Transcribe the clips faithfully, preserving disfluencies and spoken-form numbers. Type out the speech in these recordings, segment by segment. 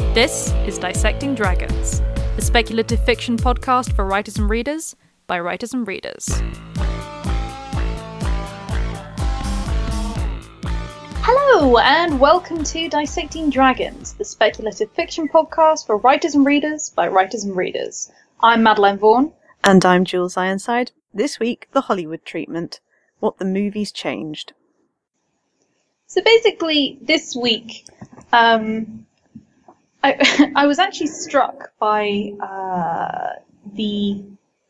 This is Dissecting Dragons, a speculative fiction podcast for writers and readers by writers and readers. Hello, and welcome to Dissecting Dragons, the speculative fiction podcast for writers and readers by writers and readers. I'm Madeleine Vaughan. And I'm Jules Ironside. This week, the Hollywood treatment. What the movies changed. So basically, this week, um, I, I was actually struck by uh, the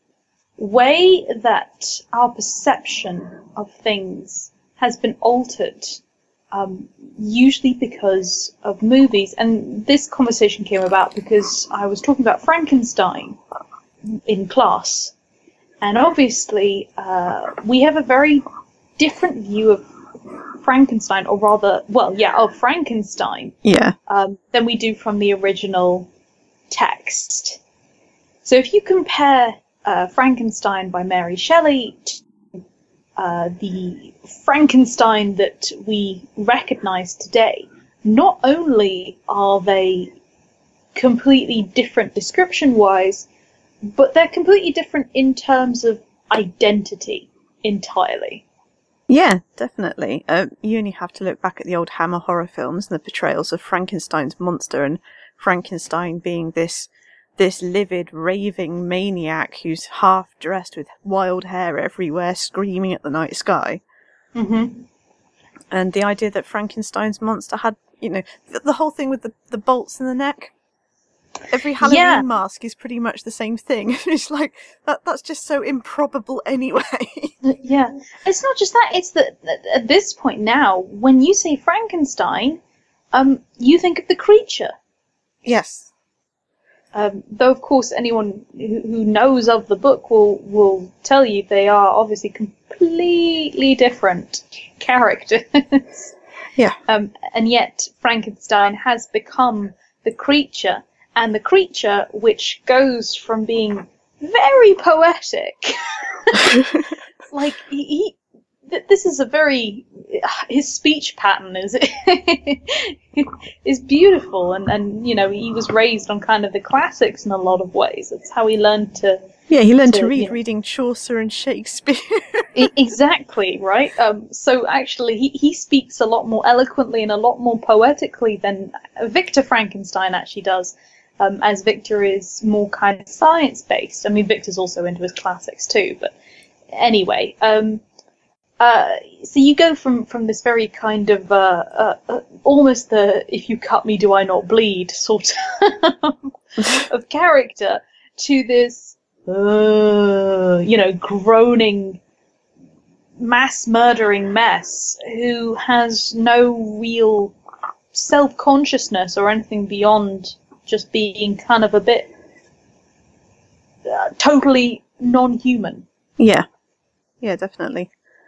way that our perception of things has been altered, um, usually because of movies. And this conversation came about because I was talking about Frankenstein in class. And obviously, uh, we have a very different view of Frankenstein, or rather, well, yeah, of Frankenstein, yeah, um, than we do from the original text. So if you compare uh, Frankenstein by Mary Shelley to uh, the Frankenstein that we recognize today, not only are they completely different description-wise, but they're completely different in terms of identity entirely. Yeah, definitely. Uh, you only have to look back at the old Hammer horror films and the portrayals of Frankenstein's monster, and Frankenstein being this this livid, raving maniac who's half dressed with wild hair everywhere, screaming at the night sky. Mm-hmm. And the idea that Frankenstein's monster had, you know, the, the whole thing with the, the bolts in the neck. Every Halloween yeah. mask is pretty much the same thing. It's like, that. that's just so improbable anyway. Yeah. It's not just that, it's that at this point now, when you say Frankenstein, um, you think of the creature. Yes. Um, though, of course, anyone who, who knows of the book will, will tell you they are obviously completely different characters. Yeah. Um, and yet, Frankenstein has become the creature. And the creature, which goes from being very poetic, like he, he th- this is a very his speech pattern is is beautiful, and and you know he was raised on kind of the classics in a lot of ways. That's how he learned to. Yeah, he learned to, to read you know, reading Chaucer and Shakespeare. I- exactly right. Um, so actually, he he speaks a lot more eloquently and a lot more poetically than Victor Frankenstein actually does. Um, as Victor is more kind of science-based. I mean, Victor's also into his classics too, but anyway. Um, uh, so you go from, from this very kind of, uh, uh, uh, almost the if you cut me, do I not bleed sort of, of character to this, uh, you know, groaning, mass-murdering mess who has no real self-consciousness or anything beyond just being kind of a bit uh, totally non-human. Yeah, yeah, definitely.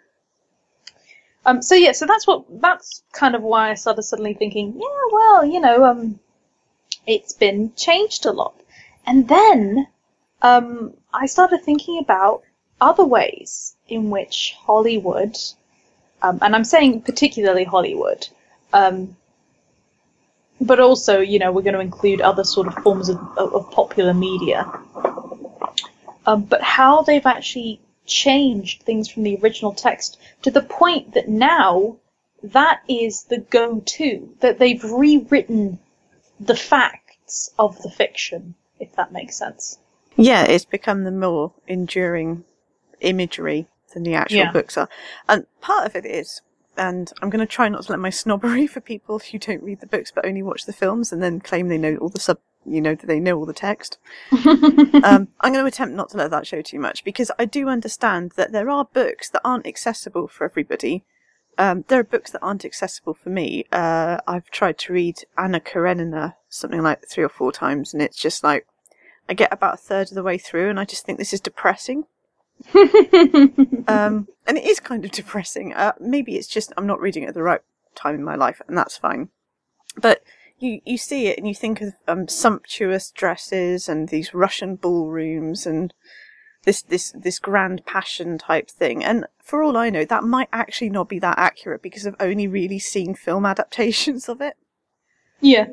Um. So yeah, so that's what that's kind of why I started suddenly thinking, yeah, well, you know, um, it's been changed a lot, and then um, I started thinking about other ways in which Hollywood, um, and I'm saying particularly Hollywood, um. But also, you know, we're going to include other sort of forms of, of, of popular media. Um, but how they've actually changed things from the original text to the point that now that is the go-to, that they've rewritten the facts of the fiction, if that makes sense. Yeah, it's become the more enduring imagery than the actual Yeah. books are. And part of it is, and I'm going to try not to let my snobbery for people who don't read the books but only watch the films and then claim they know all the sub, you know, that they know all the text. um, I'm going to attempt not to let that show too much, because I do understand that there are books that aren't accessible for everybody. Um, there are books that aren't accessible for me. Uh, I've tried to read Anna Karenina something like three or four times, and it's just like, I get about a third of the way through and I just think this is depressing. um, and it is kind of depressing. Uh, maybe it's just I'm not reading it at the right time in my life, and that's fine. But you you see it and you think of um, sumptuous dresses and these Russian ballrooms and this this this grand passion type thing. And for all I know, that might actually not be that accurate because I've only really seen film adaptations of it. Yeah.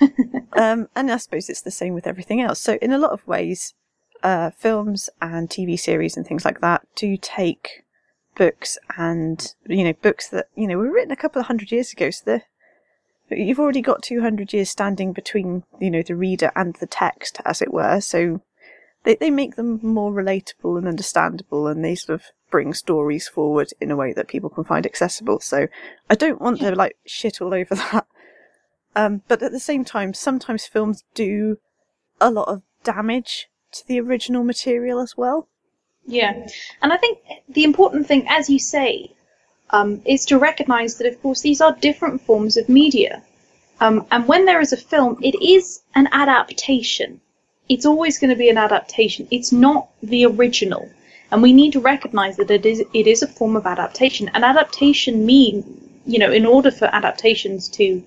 um, and I suppose it's the same with everything else. So in a lot of ways, uh, films and T V series and things like that do take books and, you know, books that, you know, were written a couple of hundred years ago. So you've already got two hundred years standing between, you know, the reader and the text, as it were. So they, they make them more relatable and understandable, and they sort of bring stories forward in a way that people can find accessible. So I don't want to, like, shit all over that. Um, but at the same time, sometimes films do a lot of damage to the original material as well. Yeah. And I think the important thing, as you say, um, is to recognise that, of course, these are different forms of media. Um, and when there is a film, it is an adaptation. It's always going to be an adaptation. It's not the original. And we need to recognise that it is it is a form of adaptation. And adaptation mean, you know, in order for adaptations to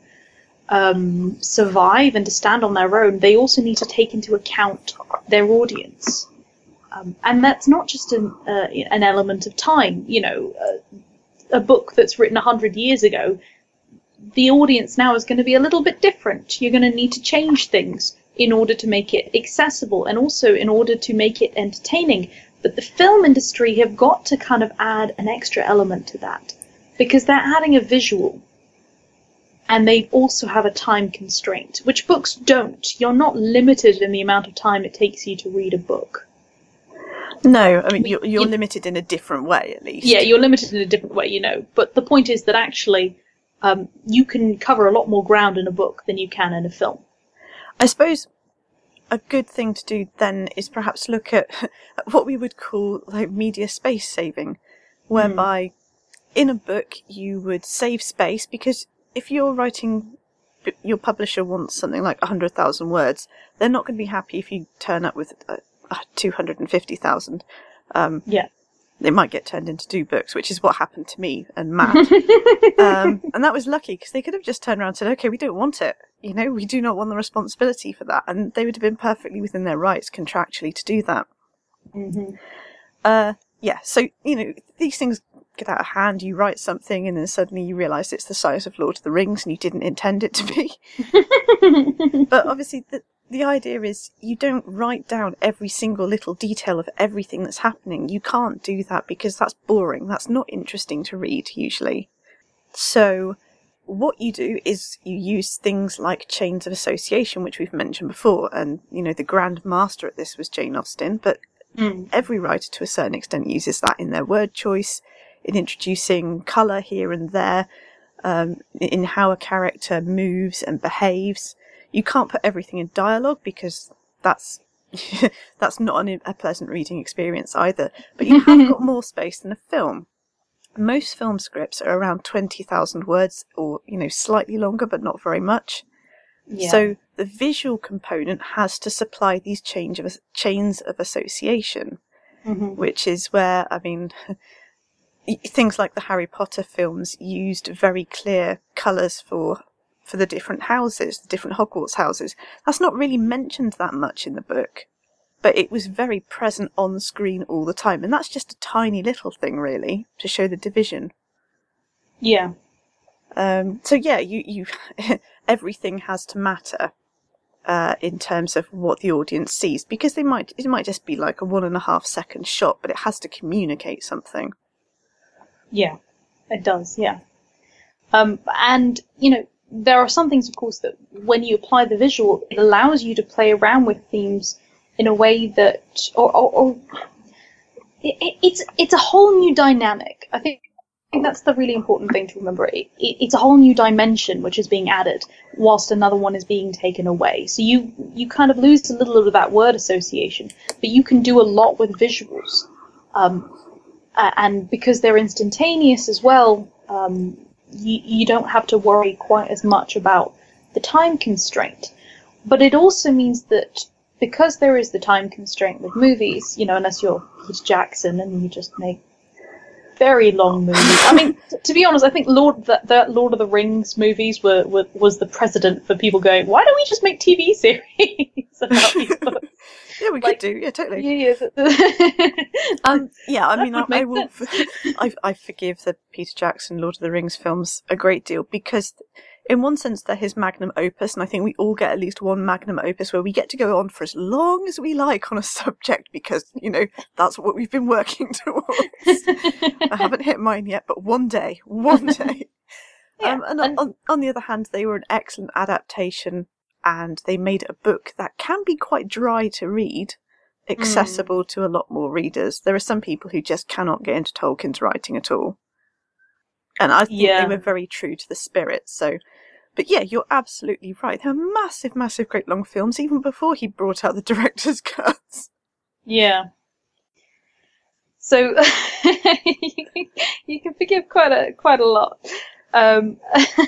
um, survive and to stand on their own, they also need to take into account their audience. Um, and that's not just an, uh, an element of time. You know, uh, a book that's written one hundred years ago, the audience now is going to be a little bit different. You're going to need to change things in order to make it accessible and also in order to make it entertaining. But the film industry have got to kind of add an extra element to that, because they're adding a visual and they also have a time constraint, which books don't. You're not limited in the amount of time it takes you to read a book. No, I mean, you're, you're you, limited in a different way, at least. Yeah, you're limited in a different way, you know. But the point is that actually um, you can cover a lot more ground in a book than you can in a film. I suppose a good thing to do then is perhaps look at what we would call like media space saving, whereby mm. in a book you would save space, because if you're writing, your publisher wants something like one hundred thousand words, they're not going to be happy if you turn up with uh, uh, two hundred fifty thousand. Um, yeah. They might get turned into two books, which is what happened to me and Matt. um, and that was lucky, because they could have just turned around and said, okay, we don't want it. You know, we do not want the responsibility for that. And they would have been perfectly within their rights contractually to do that. Mm-hmm. Uh, yeah, so, you know, these things get out of hand. You write something and then suddenly you realise it's the size of Lord of the Rings and you didn't intend it to be. But obviously the, the idea is you don't write down every single little detail of everything that's happening. You can't do that because that's boring. That's not interesting to read, usually. So what you do is you use things like chains of association, which we've mentioned before. And, you know, the grand master at this was Jane Austen, but mm. every writer to a certain extent uses that in their word choice, in introducing colour here and there, um, in how a character moves and behaves. You can't put everything in dialogue because that's that's not an, a pleasant reading experience either. But you have got more space than a film. Most film scripts are around twenty thousand words, or, you know, slightly longer, but not very much. Yeah. So the visual component has to supply these change of, chains of association, mm-hmm. which is where, I mean, things like the Harry Potter films used very clear colours for for the different houses, the different Hogwarts houses. That's not really mentioned that much in the book, but it was very present on screen all the time. And that's just a tiny little thing, really, to show the division. Yeah. Um, so, yeah, you, you everything has to matter uh, in terms of what the audience sees, because they might it might just be like a one and a half second shot, but it has to communicate something. Yeah, it does, yeah. Um, and, you know, there are some things, of course, that when you apply the visual, it allows you to play around with themes in a way that, or, or, or it, it's it's a whole new dynamic. I think, I think that's the really important thing to remember. It, it, it's a whole new dimension which is being added, whilst another one is being taken away. So you you kind of lose a little of that word association, but you can do a lot with visuals, um, and because they're instantaneous as well. Um, You, you don't have to worry quite as much about the time constraint. But it also means that because there is the time constraint with movies, you know, unless you're Peter Jackson and you just make very long movies. I mean, t- to be honest, I think Lord the, the Lord of the Rings movies were, were was the precedent for people going, why don't we just make T V series about these books? Yeah, we like, could do. Yeah, totally. Yeah, yeah. um, yeah I mean, I, I will. F- I, I forgive the Peter Jackson Lord of the Rings films a great deal, because in one sense, they're his magnum opus, and I think we all get at least one magnum opus where we get to go on for as long as we like on a subject because, you know, that's what we've been working towards. I haven't hit mine yet, but one day, one day. yeah, um, and, and on, on the other hand, they were an excellent adaptation, and they made a book that can be quite dry to read, accessible mm. to a lot more readers. There are some people who just cannot get into Tolkien's writing at all. And I think yeah. they were very true to the spirit, so... But yeah, you're absolutely right. They were massive, massive, great long films, even before he brought out the director's cuts. Yeah. So, you, can, you can forgive quite a, quite a lot. Um,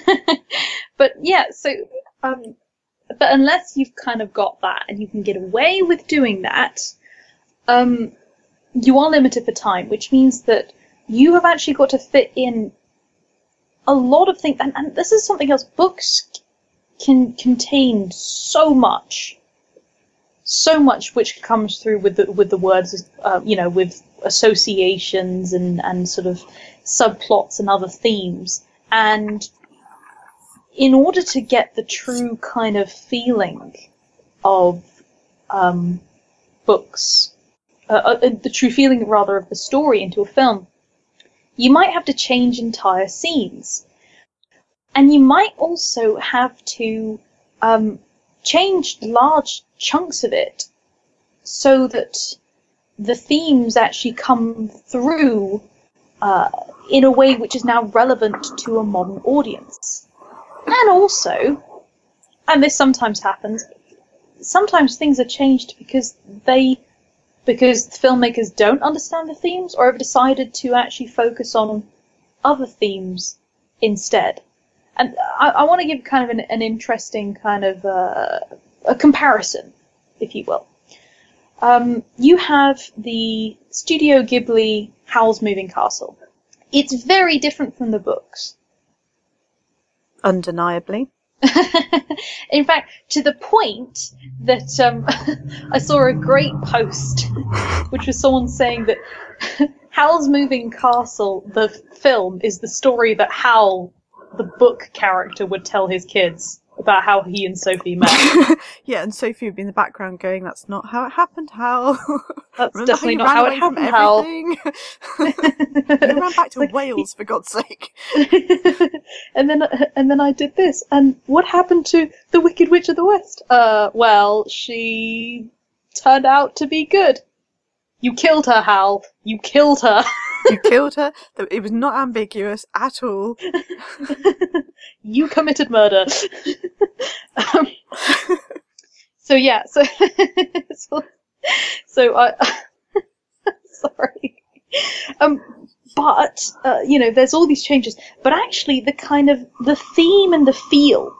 but yeah, so... Um, but unless you've kind of got that, and you can get away with doing that, um, you are limited for time, which means that you have actually got to fit in a lot of things, and, and this is something else. Books can contain so much, so much which comes through with the with the words, uh, you know, with associations and and sort of subplots and other themes. And in order to get the true kind of feeling of um, books, uh, uh, the true feeling rather of the story into a film, you might have to change entire scenes. And you might also have to um, change large chunks of it so that the themes actually come through uh, in a way which is now relevant to a modern audience. And also, and this sometimes happens, sometimes things are changed because they because the filmmakers don't understand the themes or have decided to actually focus on other themes instead. And I, I want to give kind of an, an interesting kind of uh, a comparison, if you will. Um, you have the Studio Ghibli Howl's Moving Castle. It's very different from the books. Undeniably. In fact, to the point that um, I saw a great post, which was someone saying that Howl's Moving Castle, the film, is the story that Howl, the book character, would tell his kids about how he and Sophie met. Yeah, and Sophie would be in the background going, "That's not how it happened, Howl. That's Remember definitely how not how it happened, Howl. You ran back to like, Wales, for God's sake." and then, and then I did this. And what happened to the Wicked Witch of the West? Uh, well, she turned out to be good. You killed her, Howl. You killed her. You killed her. It was not ambiguous at all. You committed murder. um, so yeah, so so, so I sorry. Um, but uh, you know, there's all these changes. But actually, the kind of the theme and the feel,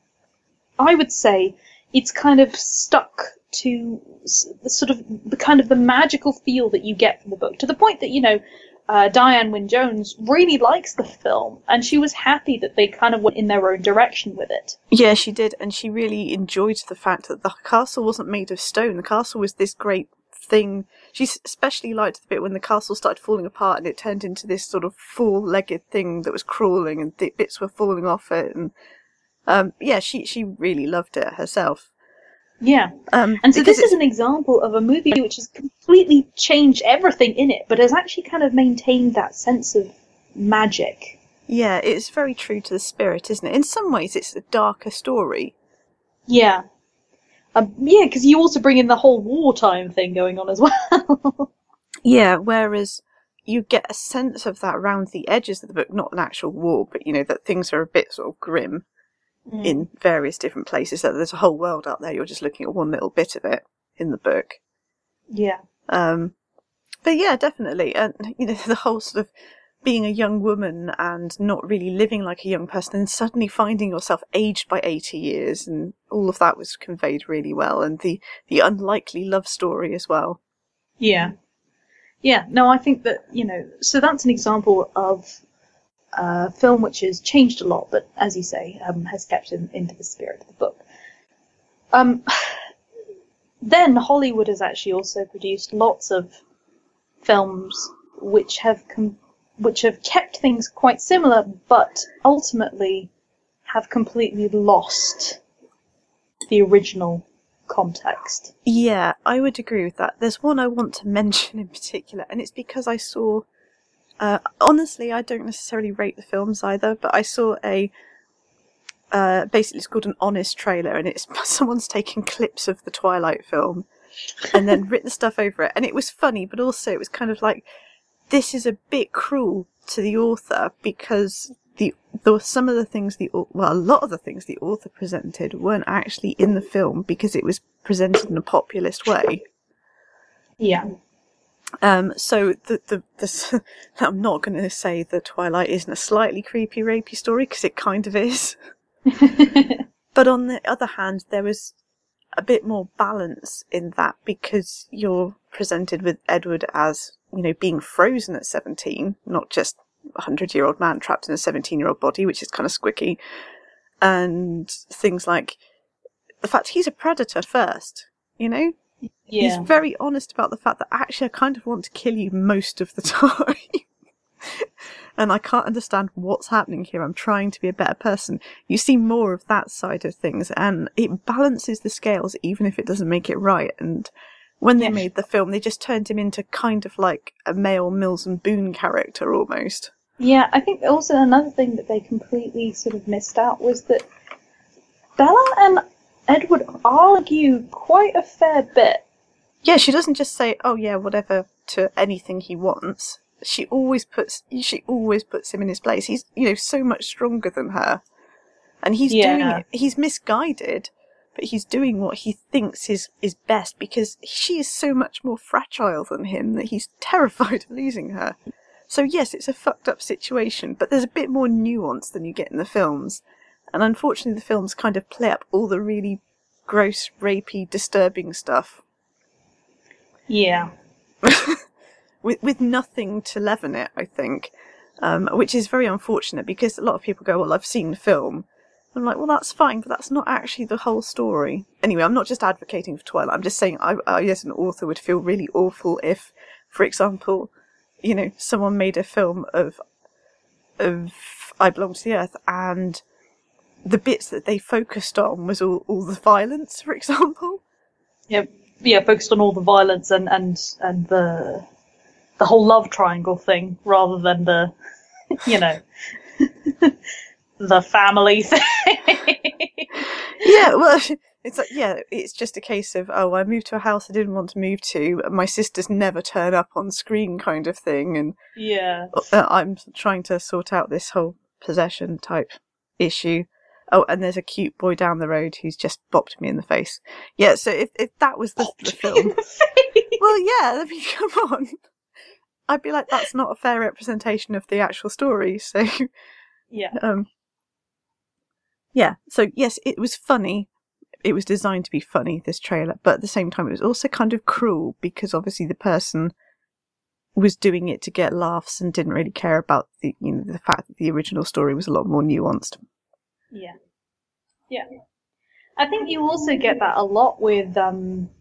I would say, it's kind of stuck to the sort of the kind of the magical feel that you get from the book, to the point that, you know, uh, Diane Wynne-Jones really likes the film, and she was happy that they kind of went in their own direction with it. Yeah, she did, and she really enjoyed the fact that the castle wasn't made of stone. The castle was this great thing. She especially liked the bit when the castle started falling apart and it turned into this sort of four-legged thing that was crawling and th- bits were falling off it. And um, yeah, she she really loved it herself. Yeah, um, and so this is an example of a movie which has completely changed everything in it, but has actually kind of maintained that sense of magic. Yeah, it's very true to the spirit, isn't it? In some ways, it's a darker story. Yeah. Um, yeah, because you also bring in the whole wartime thing going on as well. Yeah, whereas you get a sense of that around the edges of the book, not an actual war, but, you know, that things are a bit sort of grim. Mm. In various different places, that there's a whole world out there. You're just looking at one little bit of it in the book. Yeah. Um, but yeah, definitely, and you know, the whole sort of being a young woman and not really living like a young person, and suddenly finding yourself aged by eighty years, and all of that was conveyed really well, and the the unlikely love story as well. Yeah. Yeah. No, I think that, you know, so that's an example of a film which has changed a lot, but as you say, um, has kept in, into the spirit of the book. Um, then Hollywood has actually also produced lots of films which have com- which have kept things quite similar, but ultimately have completely lost the original context. Yeah, I would agree with that. There's one I want to mention in particular, and it's because I saw... Uh, honestly, I don't necessarily rate the films either, but I saw a... Uh, basically, it's called an honest trailer, and it's someone's taken clips of the Twilight film and then written stuff over it. And it was funny, but also it was kind of like, this is a bit cruel to the author, because the there were some of the things the well a lot of the things the author presented weren't actually in the film because it was presented in a populist way. Yeah. Um. So the the, the I'm not going to say that Twilight isn't a slightly creepy, rapey story, because it kind of is. But on the other hand, there was a bit more balance in that, because you're presented with Edward as, you know, being frozen at seventeen, not just a hundred-year-old man trapped in a seventeen-year-old body, which is kind of squicky, and things like the fact he's a predator first, you know? Yeah. He's very honest about the fact that actually I kind of want to kill you most of the time. And I can't understand what's happening here. I'm trying to be a better person. You see more of that side of things, and it balances the scales even if it doesn't make it right. And when they Yeah. made the film, they just turned him into kind of like a male Mills and Boone character almost. Yeah, I think also another thing that they completely sort of missed out was that Bella and Edward argue quite a fair bit. Yeah, she doesn't just say, oh yeah, whatever, to anything he wants. She always puts she always puts him in his place. He's, you know, so much stronger than her. And he's Yeah. doing it. He's misguided, but he's doing what he thinks is, is best, because she is so much more fragile than him that he's terrified of losing her. So yes, it's a fucked up situation, but there's a bit more nuance than you get in the films. And unfortunately the films kind of play up all the really gross, rapey, disturbing stuff. Yeah. With with nothing to leaven it, I think, um, which is very unfortunate, because a lot of people go, well, I've seen the film. I'm like, well, that's fine, but that's not actually the whole story. Anyway, I'm not just advocating for Twilight. I'm just saying I, I as an author, would feel really awful if, for example, you know, someone made a film of of I Belong to the Earth, and the bits that they focused on was all, all the violence, for example. Yeah, yeah, focused on all the violence and, and, and the the whole love triangle thing, rather than the, you know, the family thing. Yeah, well, it's like, yeah, it's just a case of, oh, I moved to a house I didn't want to move to, and my sisters never turn up on screen kind of thing, and Yeah. uh, I'm trying to sort out this whole possession type issue. Oh, and there's a cute boy down the road who's just bopped me in the face. Yeah, so if, if that was the, the film... Well, yeah, I mean, come on. I'd be like, that's not a fair representation of the actual story, so... Yeah. Um, yeah, so yes, it was funny. It was designed to be funny, this trailer, but at the same time it was also kind of cruel, because obviously the person was doing it to get laughs and didn't really care about the, you know, the fact that the original story was a lot more nuanced. Yeah. Yeah. I think you also get that a lot with um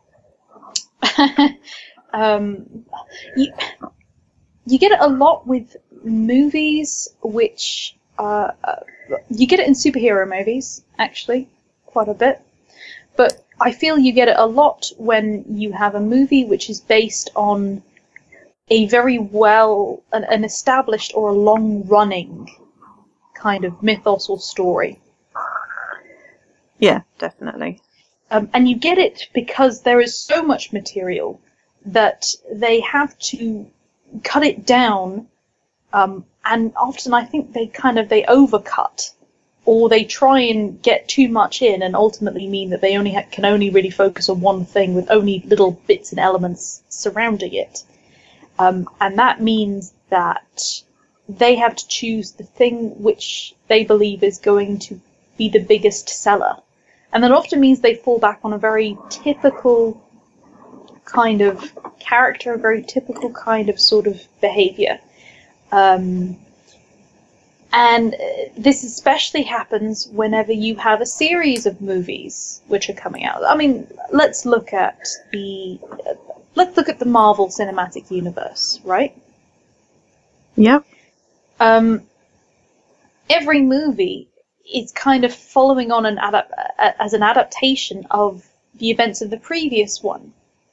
um you, you get it a lot with movies which uh, uh you get it in superhero movies, actually, quite a bit. But I feel you get it a lot when you have a movie which is based on a very well an, an established or a long running kind of mythos or story. Yeah, definitely. Um, and you get it because there is so much material that they have to cut it down, um, and often I think they kind of they overcut, or they try and get too much in, and ultimately mean that they only ha- can only really focus on one thing with only little bits and elements surrounding it, um, and that means that they have to choose the thing which they believe is going to be the biggest seller. And that often means they fall back on a very typical kind of character, a very typical kind of sort of behavior. Um, and this especially happens whenever you have a series of movies which are coming out. I mean, let's look at the let's look at the Marvel Cinematic Universe, right? Yeah. Um, every movie it's kind of following on an adap- as an adaptation of the events of the previous one.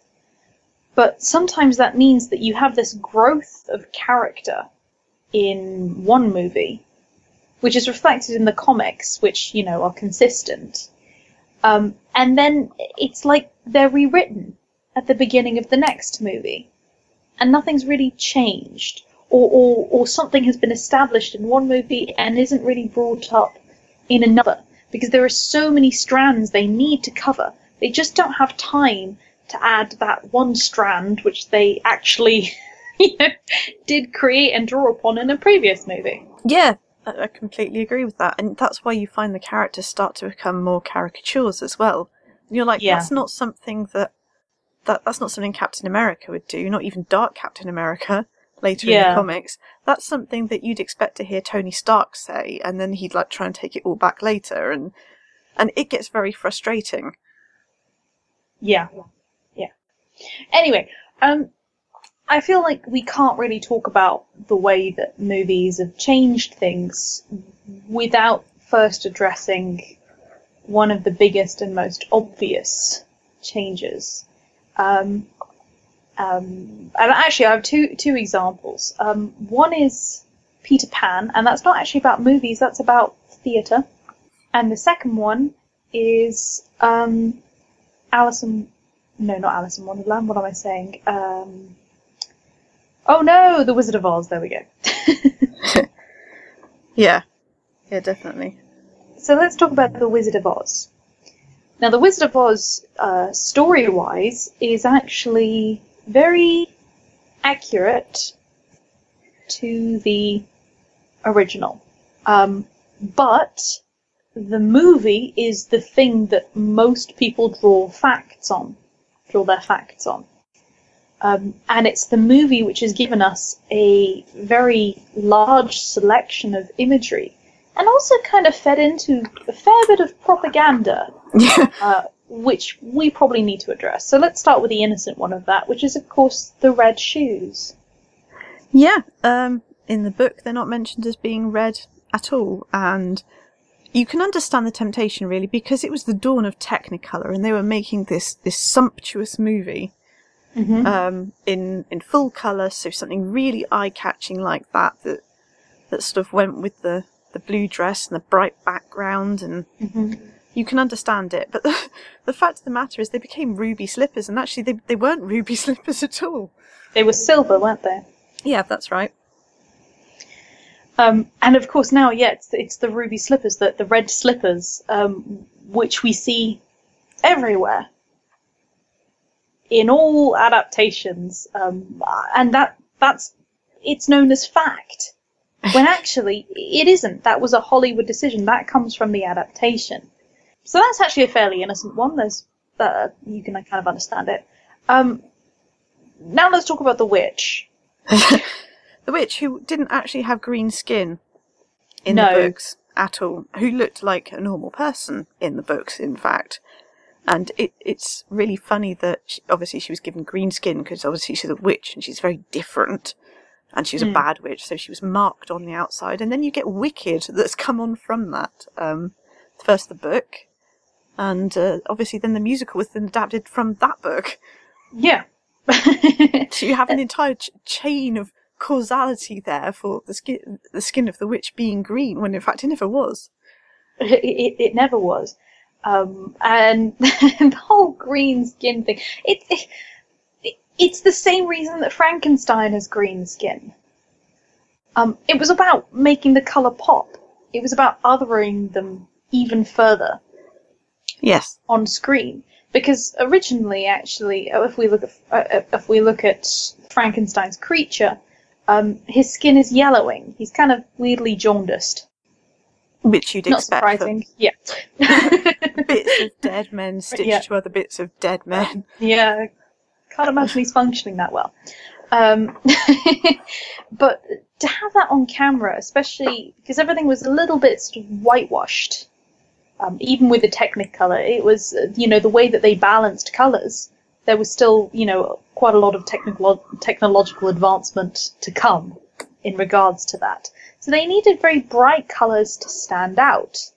But sometimes that means that you have this growth of character in one movie, which is reflected in the comics, which, you know, are consistent. Um, and then it's like they're rewritten at the beginning of the next movie, and nothing's really changed. Or, or, or something has been established in one movie and isn't really brought up in another, because there are so many strands they need to cover. They just don't have time to add that one strand which they actually you know, did create and draw upon in a previous movie. Yeah, I completely agree with that. And that's why you find the characters start to become more caricatures as well. And you're like, yeah. that's not something that, that that's not something Captain America would do, not even Dark Captain America. Later yeah. in the comics, that's something that you'd expect to hear Tony Stark say, and then he'd like try and take it all back later, and and it gets very frustrating. Yeah, yeah. Anyway, um, I feel like we can't really talk about the way that movies have changed things without first addressing one of the biggest and most obvious changes. Um, Um, and actually, I have two two examples. Um, one is Peter Pan, and that's not actually about movies, that's about theatre. And the second one is um, Alice in... No, not Alice in Wonderland, what am I saying? Um, oh no, The Wizard of Oz, there we go. yeah, yeah, definitely. So let's talk about The Wizard of Oz. Now, The Wizard of Oz, uh, story-wise, is actually very accurate to the original. Um, but the movie is the thing that most people draw facts on, draw their facts on. Um, and it's the movie which has given us a very large selection of imagery, and also kind of fed into a fair bit of propaganda. uh, which we probably need to address. So let's start with the innocent one of that, which is, of course, the red shoes. Yeah, um, in the book they're not mentioned as being red at all, and you can understand the temptation, really, because it was the dawn of Technicolor, and they were making this, this sumptuous movie mm-hmm. um, in in full colour, so something really eye-catching like that, that that sort of went with the, the blue dress and the bright background, and... Mm-hmm. You can understand it, but the, the fact of the matter is they became ruby slippers, and actually they, they weren't ruby slippers at all. They were silver, weren't they? Yeah, that's right. Um, and of course now, yeah, it's, it's the ruby slippers, the, the red slippers, um, which we see everywhere. In all adaptations, um, and that that's it's known as fact. When actually, it isn't. That was a Hollywood decision. That comes from the adaptation. So that's actually a fairly innocent one. There's uh, you can kind of understand it. Um, now let's talk about the witch. The witch, who didn't actually have green skin in no. the books at all, who looked like a normal person in the books, in fact. And it, it's really funny that she, obviously she was given green skin because obviously she's a witch and she's very different. And she's mm. a bad witch, so she was marked on the outside. And then you get Wicked that's come on from that. Um, first the book. And uh, obviously then the musical was then adapted from that book. Yeah. So you have an entire ch- chain of causality there for the skin, the skin of the witch being green, when in fact it never was. It, it, it never was. Um, and the whole green skin thing, it, it, it, it's the same reason that Frankenstein has green skin. Um, it was about making the colour pop. It was about othering them even further. Yes. On screen, because originally, actually, if we look at uh, if we look at Frankenstein's creature, um, his skin is yellowing. He's kind of weirdly jaundiced. Which you'd Not expect. Not surprising. From Yeah. Bits of dead men stitched yeah. to other bits of dead men. Yeah. Can't imagine he's functioning that well. Um, but to have that on camera, especially because everything was a little bit sort of whitewashed. Um, even with the Technicolor, it was, uh, you know, the way that they balanced colours, there was still, you know, quite a lot of technical technological advancement to come in regards to that. So they needed very bright colours to stand out.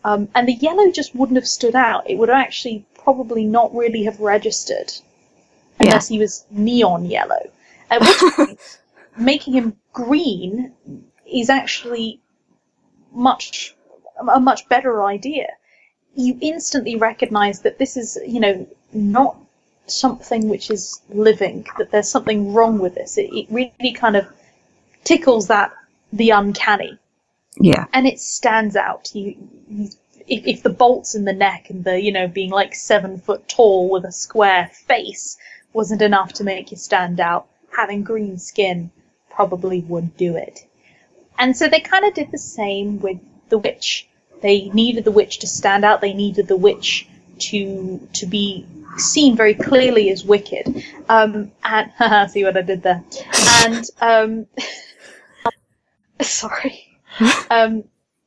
Um, and the yellow just wouldn't have stood out. It would actually probably not really have registered unless Yeah. he was neon yellow. At which point, making him green is actually much a much better idea. You instantly recognize that this is, you know, not something which is living, that there's something wrong with this. It, it really kind of tickles that, the uncanny. Yeah. And it stands out. You, you if, if the bolts in the neck and the, you know, being like seven foot tall with a square face wasn't enough to make you stand out, having green skin probably would do it. And so they kind of did the same with the witch. They needed the witch to stand out. They needed the witch to to be seen very clearly as wicked. Um, and see what I did there. And um, sorry. Um,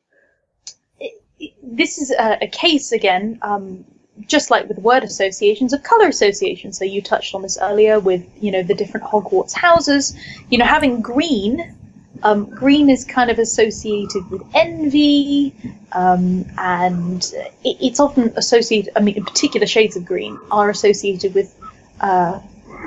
it, it, this is a, a case again, um, just like with word associations, of color association. So you touched on this earlier with, you know, the different Hogwarts houses. You know, having green. Um, green is kind of associated with envy, um, and it, it's often associated, I mean, in particular shades of green are associated with uh,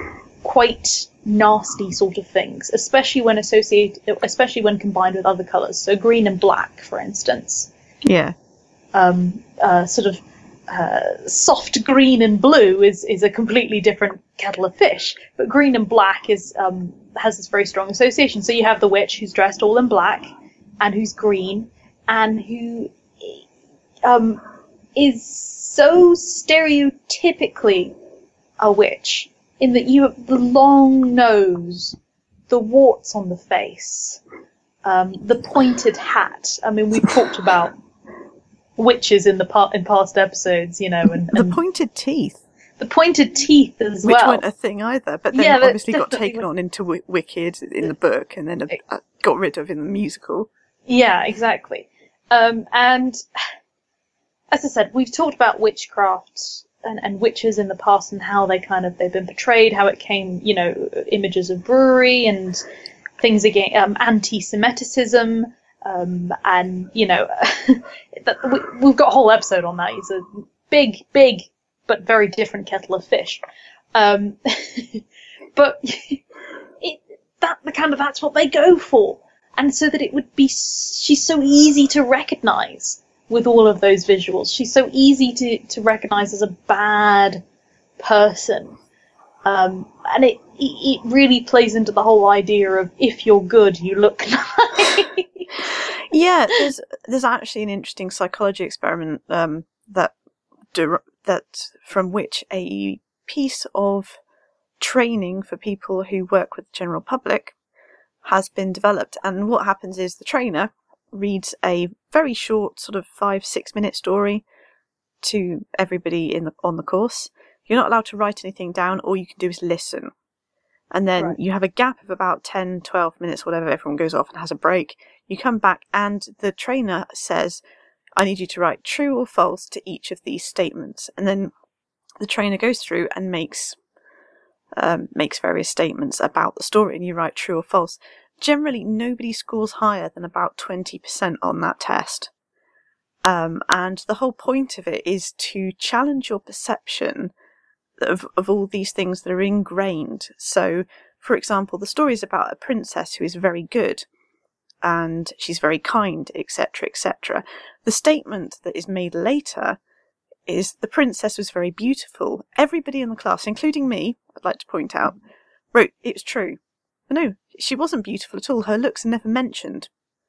quite nasty sort of things, especially when associated, especially when combined with other colours. So green and black, for instance. Yeah. Um, uh, sort of uh, soft green and blue is, is a completely different kettle of fish, but green and black is um, has this very strong association. So you have the witch who's dressed all in black and who's green and who um, is so stereotypically a witch in that you have the long nose, the warts on the face, um, the pointed hat. I mean, we've talked about witches in the pa- in past episodes, you know, and, and The pointed teeth. the pointed teeth as Which well. weren't a thing either, but then Yeah, that obviously got definitely taken wa- on into w- Wicked in the book, and then uh, got rid of in the musical. Yeah, exactly. Um, and as I said, we've talked about witchcraft and, and witches in the past and how they kind of they've been portrayed, how it came, you know, images of brewery and things again, um, anti-Semiticism, um, and you know, that, we, we've got a whole episode on that. It's a big, big, but very different kettle of fish. Um, but it, that the kind of that's what they go for, and so that it would be, she's so easy to recognise with all of those visuals. She's so easy to to recognise as a bad person, um, and it, it it really plays into the whole idea of if you're good, you look nice. Yeah, there's there's actually an interesting psychology experiment um, that that from which a piece of training for people who work with the general public has been developed. And what happens is the trainer reads a very short, sort of five six minute story to everybody in the on the course. You're not allowed to write anything down. All you can do is listen. And then Right. you have a gap of about ten, twelve minutes, whatever, everyone goes off and has a break. You come back and the trainer says, I need you to write true or false to each of these statements. And then the trainer goes through and makes um, makes various statements about the story, and you write true or false. Generally, nobody scores higher than about twenty percent on that test. Um, and the whole point of it is to challenge your perception of, of all these things that are ingrained. So, for example, the story is about a princess who is very good and she's very kind, et cetera, et cetera. The statement that is made later is the princess was very beautiful. Everybody in the class, including me, I'd like to point out, wrote it was true. But no, she wasn't beautiful at all. Her looks are never mentioned.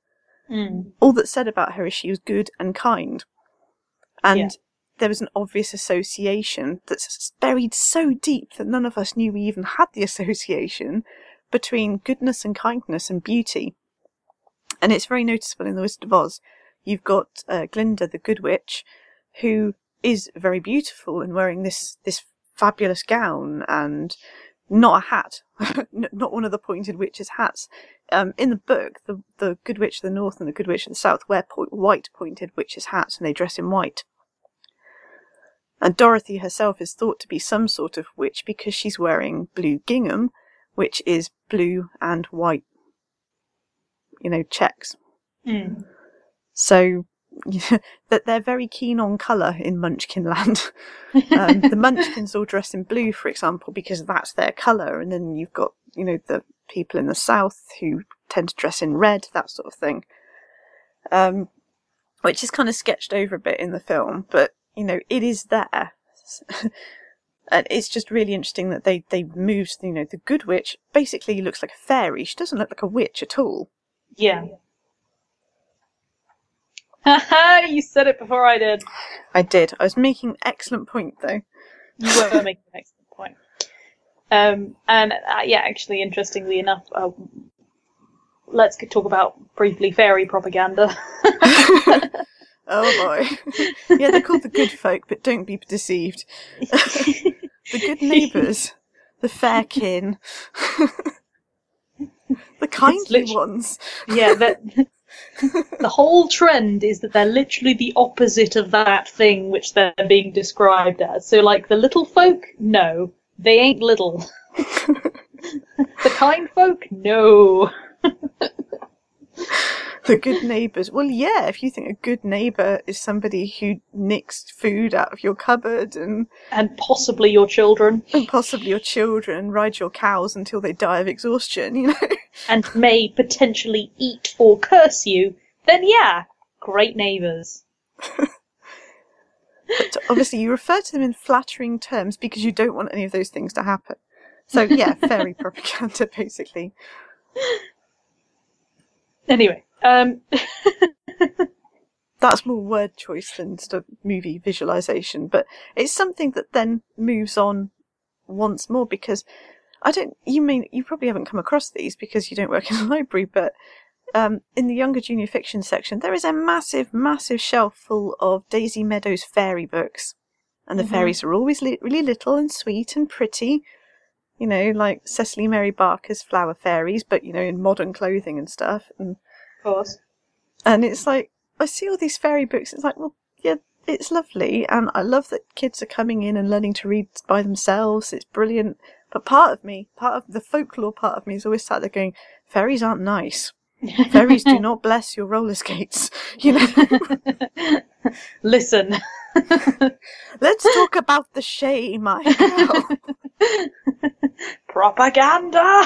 Mm. All that's said about her is she was good and kind. And Yeah. there was an obvious association that's buried so deep that none of us knew we even had the association between goodness and kindness and beauty. And it's very noticeable in The Wizard of Oz. You've got uh, Glinda, the Good Witch, who is very beautiful and wearing this, this fabulous gown and not a hat, not one of the pointed witch's hats. Um, in the book, the, the Good Witch of the North and the Good Witch of the South wear po- white pointed witch's hats, and they dress in white. And Dorothy herself is thought to be some sort of witch because she's wearing blue gingham, which is blue and white, you know, checks. Mm. So that they're very keen on colour in Munchkinland. um, the Munchkins all dress in blue, for example, because that's their colour, and then you've got, you know, the people in the south who tend to dress in red, that sort of thing. Um, which is kind of sketched over a bit in the film, but, you know, it is there. And it's just really interesting that they, they moved, you know, the good witch basically looks like a fairy. She doesn't look like a witch at all. Yeah. Haha, you said it before I did. I did. I was making an excellent point, though. You were making an excellent point. Um, and, uh, yeah, actually, interestingly enough, uh, let's talk about, briefly, fairy propaganda. Oh boy. Yeah, they're called the good folk, but don't be deceived. The good neighbours. The fair kin. The kindly ones. Yeah, that, the whole trend is that they're literally the opposite of that thing which they're being described as. So, like, the little folk? No. They ain't little. The kind folk? No. The good neighbours. Well, yeah, if you think a good neighbour is somebody who nicks food out of your cupboard and... And possibly your children. And possibly your children, ride your cows until they die of exhaustion, you know? And may potentially eat or curse you, then yeah, great neighbours. But obviously you refer to them in flattering terms because you don't want any of those things to happen. So, yeah, fairy propaganda, basically. Anyway, um... that's more word choice than sort of movie visualization, but it's something that then moves on once more because I don't. You mean you probably haven't come across these because you don't work in the library, but um, in the younger junior fiction section, there is a massive, massive shelf full of Daisy Meadows fairy books, and the mm-hmm. fairies are always li- really little and sweet and pretty. You know, like Cecily Mary Barker's Flower Fairies, but, you know, in modern clothing and stuff. And, of course. And it's like, I see all these fairy books, it's like, well, yeah, it's lovely, and I love that kids are coming in and learning to read by themselves, it's brilliant. But part of me, part of the folklore part of me is always sat there going, fairies aren't nice. Fairies do not bless your roller skates, you know. Listen. Let's talk about the shame, my girl. Propaganda!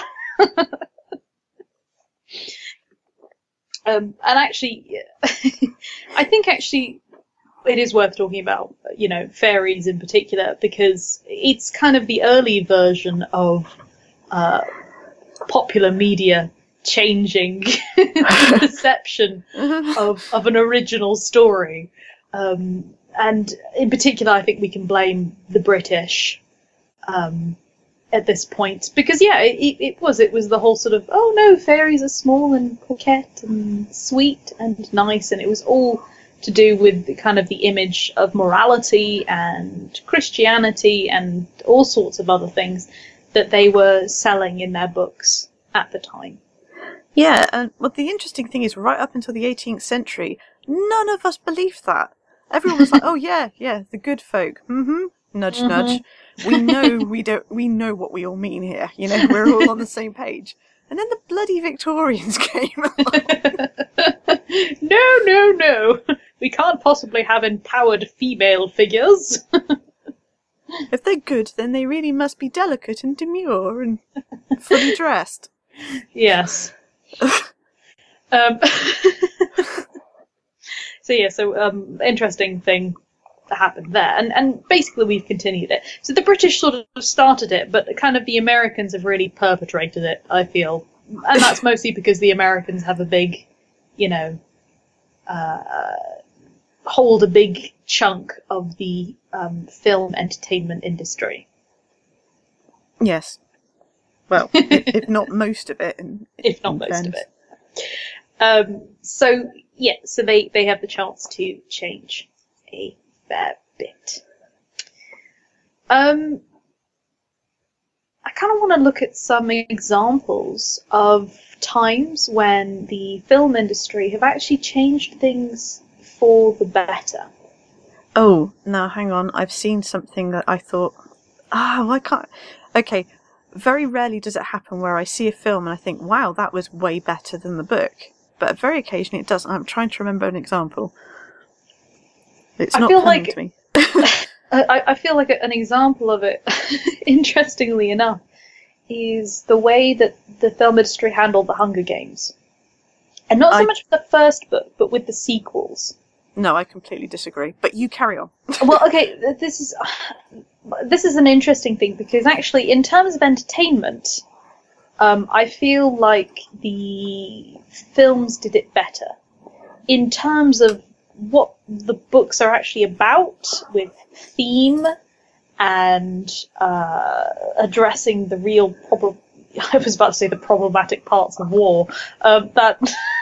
um, and actually, I think actually it is worth talking about, you know, fairies in particular, because it's kind of the early version of uh, popular media changing the perception of, of an original story. Um, and in particular, I think we can blame the British um, at this point. Because, yeah, it, it was. It was the whole sort of, oh no, fairies are small and coquette and sweet and nice. And it was all to do with the, kind of the image of morality and Christianity and all sorts of other things that they were selling in their books at the time. Yeah, and well, the interesting thing is, right up until the eighteenth century, none of us believed that. Everyone was like, "Oh yeah, yeah, the good folk." Mm-hmm. Nudge, mm-hmm. nudge. We know we don't. We know what we all mean here. You know, we're all on the same page. And then the bloody Victorians came along. No, no, no. We can't possibly have empowered female figures. If they're good, then they really must be delicate and demure and fully dressed. Yes. um, so yeah, so um, interesting thing that happened there, and and basically we've continued it. So the British sort of started it, but kind of the Americans have really perpetrated it, I feel, and that's mostly because the Americans have a big, you know, uh, hold a big chunk of the um, film entertainment industry. Yes. Well, if, if not most of it. In, if not most sense. of it. Um, so, yeah, so they, they have the chance to change a fair bit. Um, I kind of want to look at some examples of times when the film industry have actually changed things for the better. Oh, now hang on. I've seen something that I thought, ah, oh, I can't. Okay. Very rarely does it happen where I see a film and I think, wow, that was way better than the book. But very occasionally it does. I'm trying to remember an example. It's I not feel coming like- to me. I, I feel like an example of it, interestingly enough, is the way that the film industry handled the Hunger Games. And not so I- much with the first book, but with the sequels. No, I completely disagree. But you carry on. Well, okay, th- this is this is an interesting thing because actually, in terms of entertainment, um, I feel like the films did it better. In terms of what the books are actually about, with theme and uh, addressing the real problem. I was about to say the problematic parts of war. Um, that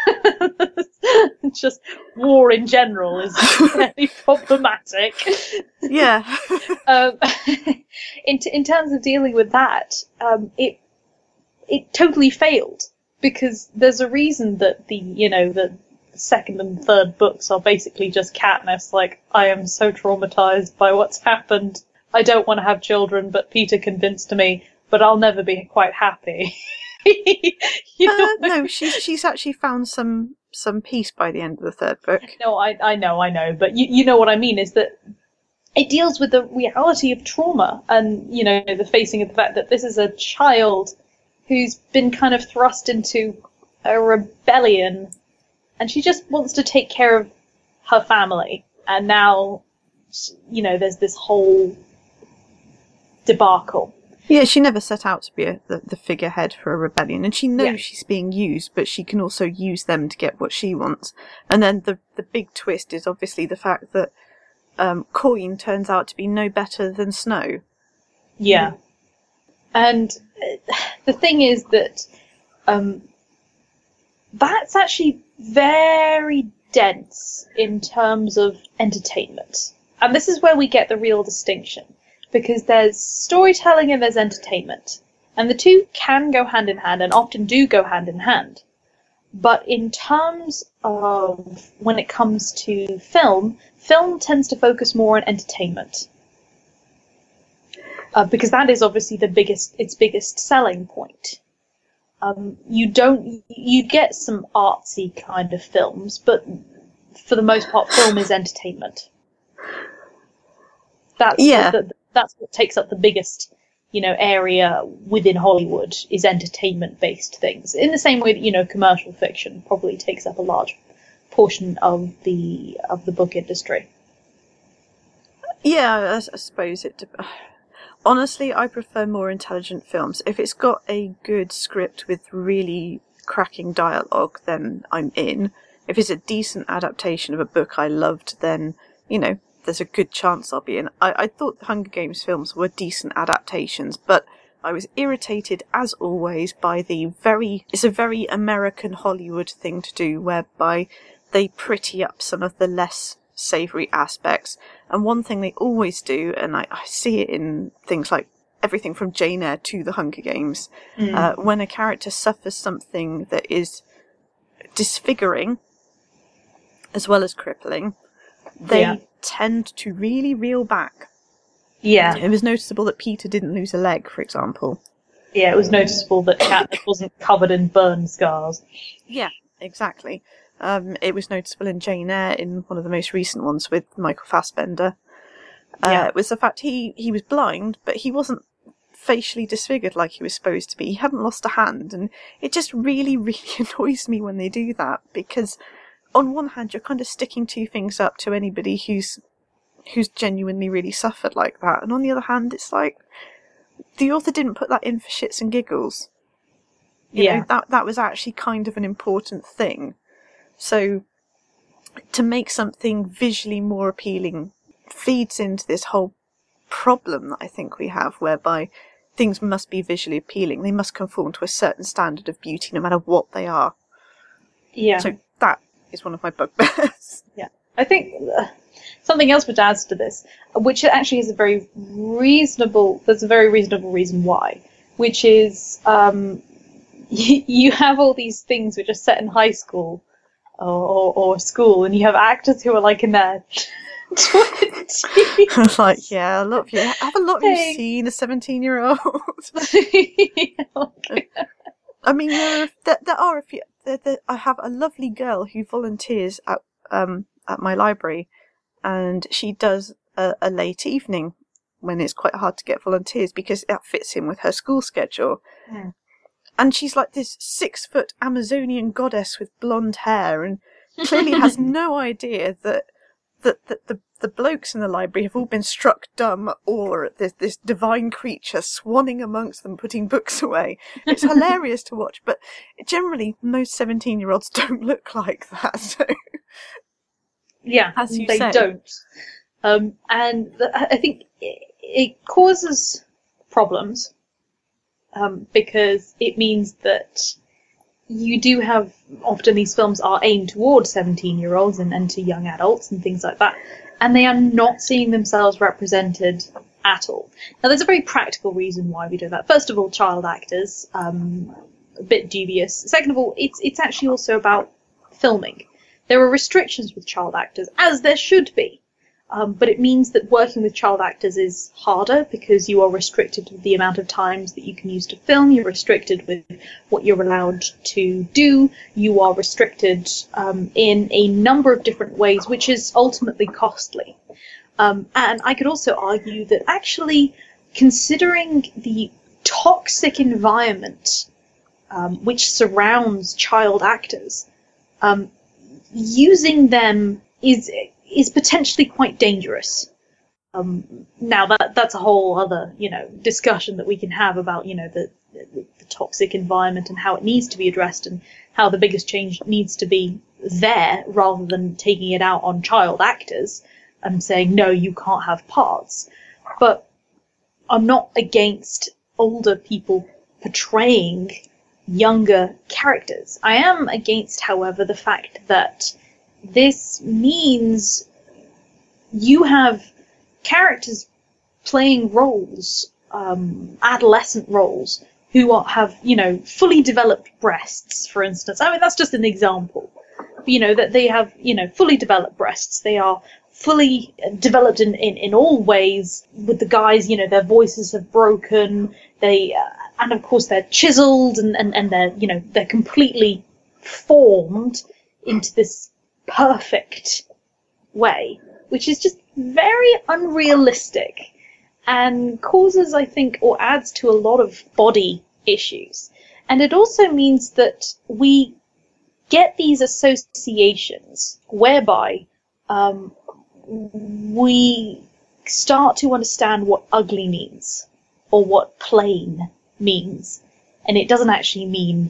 just war in general is very problematic. Yeah. um, in t- in terms of dealing with that, um, it it totally failed because there's a reason that the you know the second and third books are basically just Katniss. Like, I am so traumatized by what's happened. I don't want to have children, but Peter convinced me. But I'll never be quite happy. you know? Uh, no, she's she's actually found some some peace by the end of the third book. No, I I know, I know, but you you know what I mean is that it deals with the reality of trauma and you know the facing of the fact that this is a child who's been kind of thrust into a rebellion, and she just wants to take care of her family, and now you know there's this whole debacle. Yeah, she never set out to be a, the, the figurehead for a rebellion, and she knows Yeah. she's being used, but she can also use them to get what she wants. And then the the big twist is obviously the fact that um, Coin turns out to be no better than Snow. Yeah. And uh, the thing is that um, that's actually very dense in terms of entertainment. And this is where we get the real distinction. Because there's storytelling and there's entertainment. And the two can go hand in hand and often do go hand in hand. But in terms of when it comes to film, film tends to focus more on entertainment. Uh, because that is obviously the biggest, its biggest selling point. Um, you don't, you get some artsy kind of films, but for the most part, film is entertainment. That's Yeah. the, the, that's what takes up the biggest, you know, area within Hollywood is entertainment-based things. In the same way that you know, commercial fiction probably takes up a large portion of the of the book industry. Yeah, I, I suppose it. dep- Honestly, I prefer more intelligent films. If it's got a good script with really cracking dialogue, then I'm in. If it's a decent adaptation of a book I loved, then, you know, there's a good chance I'll be in. I, I thought the Hunger Games films were decent adaptations, but I was irritated, as always, by the very... It's a very American Hollywood thing to do, whereby they pretty up some of the less savoury aspects. And one thing they always do, and I, I see it in things like everything from Jane Eyre to the Hunger Games, Mm. uh, when a character suffers something that is disfiguring, as well as crippling, they Yeah. tend to really reel back. Yeah, It was noticeable that Peter didn't lose a leg, for example. yeah. It was noticeable that Katniss wasn't covered in burn scars. Yeah, exactly. Um, it was noticeable in Jane Eyre, in one of the most recent ones with Michael Fassbender. Uh, Yeah. It was the fact he, he was blind, but he wasn't facially disfigured like he was supposed to be. He hadn't lost a hand, and it just really, really annoys me when they do that, because on one hand you're kind of sticking two things up to anybody who's who's genuinely really suffered like that, and on the other hand it's like the author didn't put that in for shits and giggles. You Yeah. know, that that was actually kind of an important thing. So to make something visually more appealing feeds into this whole problem that I think we have, whereby things must be visually appealing. They must conform to a certain standard of beauty, no matter what they are. Yeah. So that is one of my bugbears. I think uh, something else which adds to this, which actually is a very reasonable, there's a very reasonable reason why, which is um, you, you have all these things which are set in high school or, or, or school, and you have actors who are like in their twenties. I was like, yeah, a lot of you have a lot of you Hey. seen a seventeen-year-old. I mean, there are, there, there are a few. There, there, I have a lovely girl who volunteers at um at my library, and she does a, a late evening when it's quite hard to get volunteers because that fits in with her school schedule. Yeah. And she's like this six-foot Amazonian goddess with blonde hair, and clearly has no idea that that, that the the blokes in the library have all been struck dumb at awe at this this divine creature swanning amongst them, putting books away. It's hilarious to watch, but generally most seventeen-year-olds don't look like that. So, yeah, as you they say. don't. Um, and th- I think it, it causes problems um, because it means that you do have, often these films are aimed towards seventeen-year-olds and, and to young adults and things like that, and they are not seeing themselves represented at all. Now, there's a very practical reason why we do that. First of all, child actors, um, a bit dubious. Second of all, it's it's actually also about filming. There are restrictions with child actors, as there should be. Um, but it means that working with child actors is harder because you are restricted with the amount of times that you can use to film. You're restricted with what you're allowed to do. You are restricted um, in a number of different ways, which is ultimately costly. Um, and I could also argue that actually, considering the toxic environment um, which surrounds child actors, um, using them is is potentially quite dangerous. Um, now that that's a whole other, you know, discussion that we can have about, you know, the, the, the toxic environment and how it needs to be addressed and how the biggest change needs to be there rather than taking it out on child actors and saying, no, you can't have parts. But I'm not against older people portraying younger characters. I am against, however, the fact that this means you have characters playing roles, um, adolescent roles, who are, have, you know, fully developed breasts, for instance. I mean, that's just an example. You know, that they have, you know, fully developed breasts. They are fully developed in, in, in all ways. With the guys, you know, their voices have broken. They, uh, and of course they're chiseled and, and, and they're, you know, they're completely formed into this perfect way, which is just very unrealistic and causes, I think, or adds to a lot of body issues. And it also means that we get these associations whereby um, we start to understand what ugly means or what plain means. And it doesn't actually mean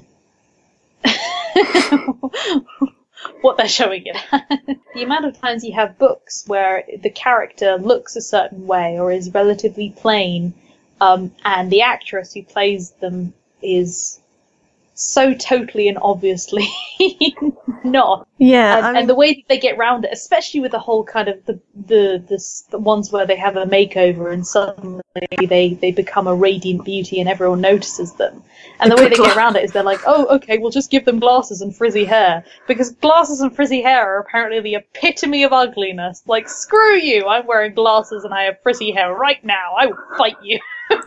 what they're showing it as. The amount of times you have books where the character looks a certain way or is relatively plain, um, and the actress who plays them is so totally and obviously not. Yeah, and, I mean, and the way that they get around it, especially with the whole kind of the the the, the ones where they have a makeover and suddenly they, they become a radiant beauty and everyone notices them. And the way they get around it is they're like, oh, okay, we'll just give them glasses and frizzy hair. Because glasses and frizzy hair are apparently the epitome of ugliness. Like, screw you, I'm wearing glasses and I have frizzy hair right now. I will fight you.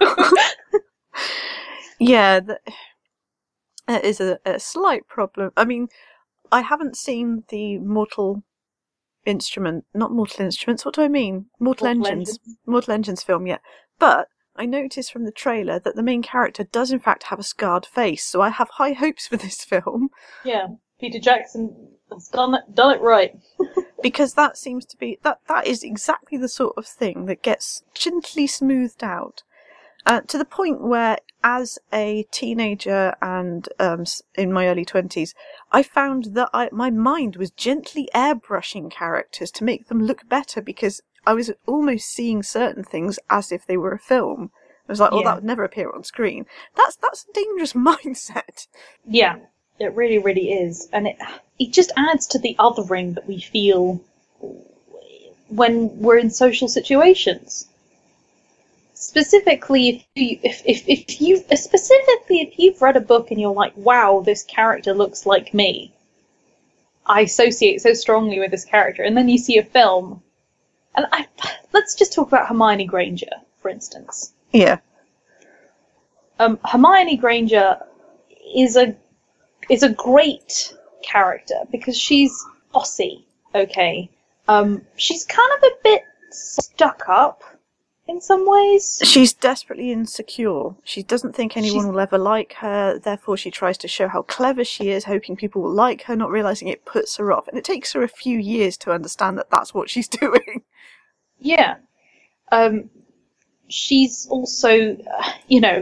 yeah, the, that is a, a slight problem. I mean, I haven't seen the Mortal Instrument, not Mortal Instruments, what do I mean? Mortal, Mortal Engines, Engines. Mortal Engines film yet. But I noticed from the trailer that the main character does in fact have a scarred face, so I have high hopes for this film. Yeah, Peter Jackson has done it, done it right. Because that seems to be, that, that is exactly the sort of thing that gets gently smoothed out. Uh, to the point where, as a teenager and um, in my early twenties, I found that I, my mind was gently airbrushing characters to make them look better because I was almost seeing certain things as if they were a film. I was like, oh, Yeah. that would never appear on screen. That's that's a dangerous mindset. Yeah, it really, really is. And it it just adds to the othering that we feel when we're in social situations. Specifically, if you, if, if, if you specifically if you've read a book and you're like, wow, this character looks like me. I associate so strongly with this character, and then you see a film, and I, let's just talk about Hermione Granger, for instance. Yeah. Um, Hermione Granger is a is a great character because she's bossy, okay, Um, she's kind of a bit stuck up in some ways. She's desperately insecure. She doesn't think anyone She's... will ever like her, therefore she tries to show how clever she is, hoping people will like her, not realising it puts her off. And it takes her a few years to understand that that's what she's doing. Yeah. Um, she's also, uh, you know,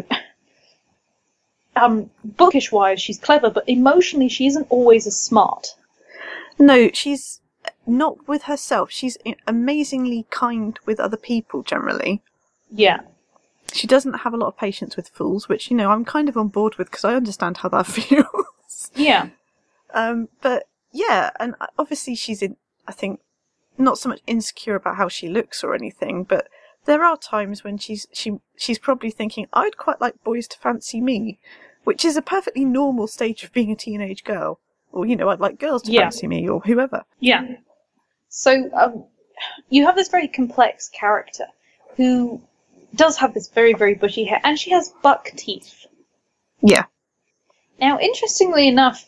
um, bookish-wise, she's clever, but emotionally she isn't always as smart. No, she's not with herself. She's amazingly kind with other people, generally. Yeah. She doesn't have a lot of patience with fools, which, you know, I'm kind of on board with because I understand how that feels. Yeah. Um, but, yeah, and obviously she's, in, I think, not so much insecure about how she looks or anything, but there are times when she's she she's probably thinking, I'd quite like boys to fancy me, which is a perfectly normal stage of being a teenage girl. Or, you know, I'd like girls to yeah. fancy me, or whoever. Yeah. So, um, you have this very complex character who does have this very, very bushy hair, and she has buck teeth. Yeah. Now, interestingly enough,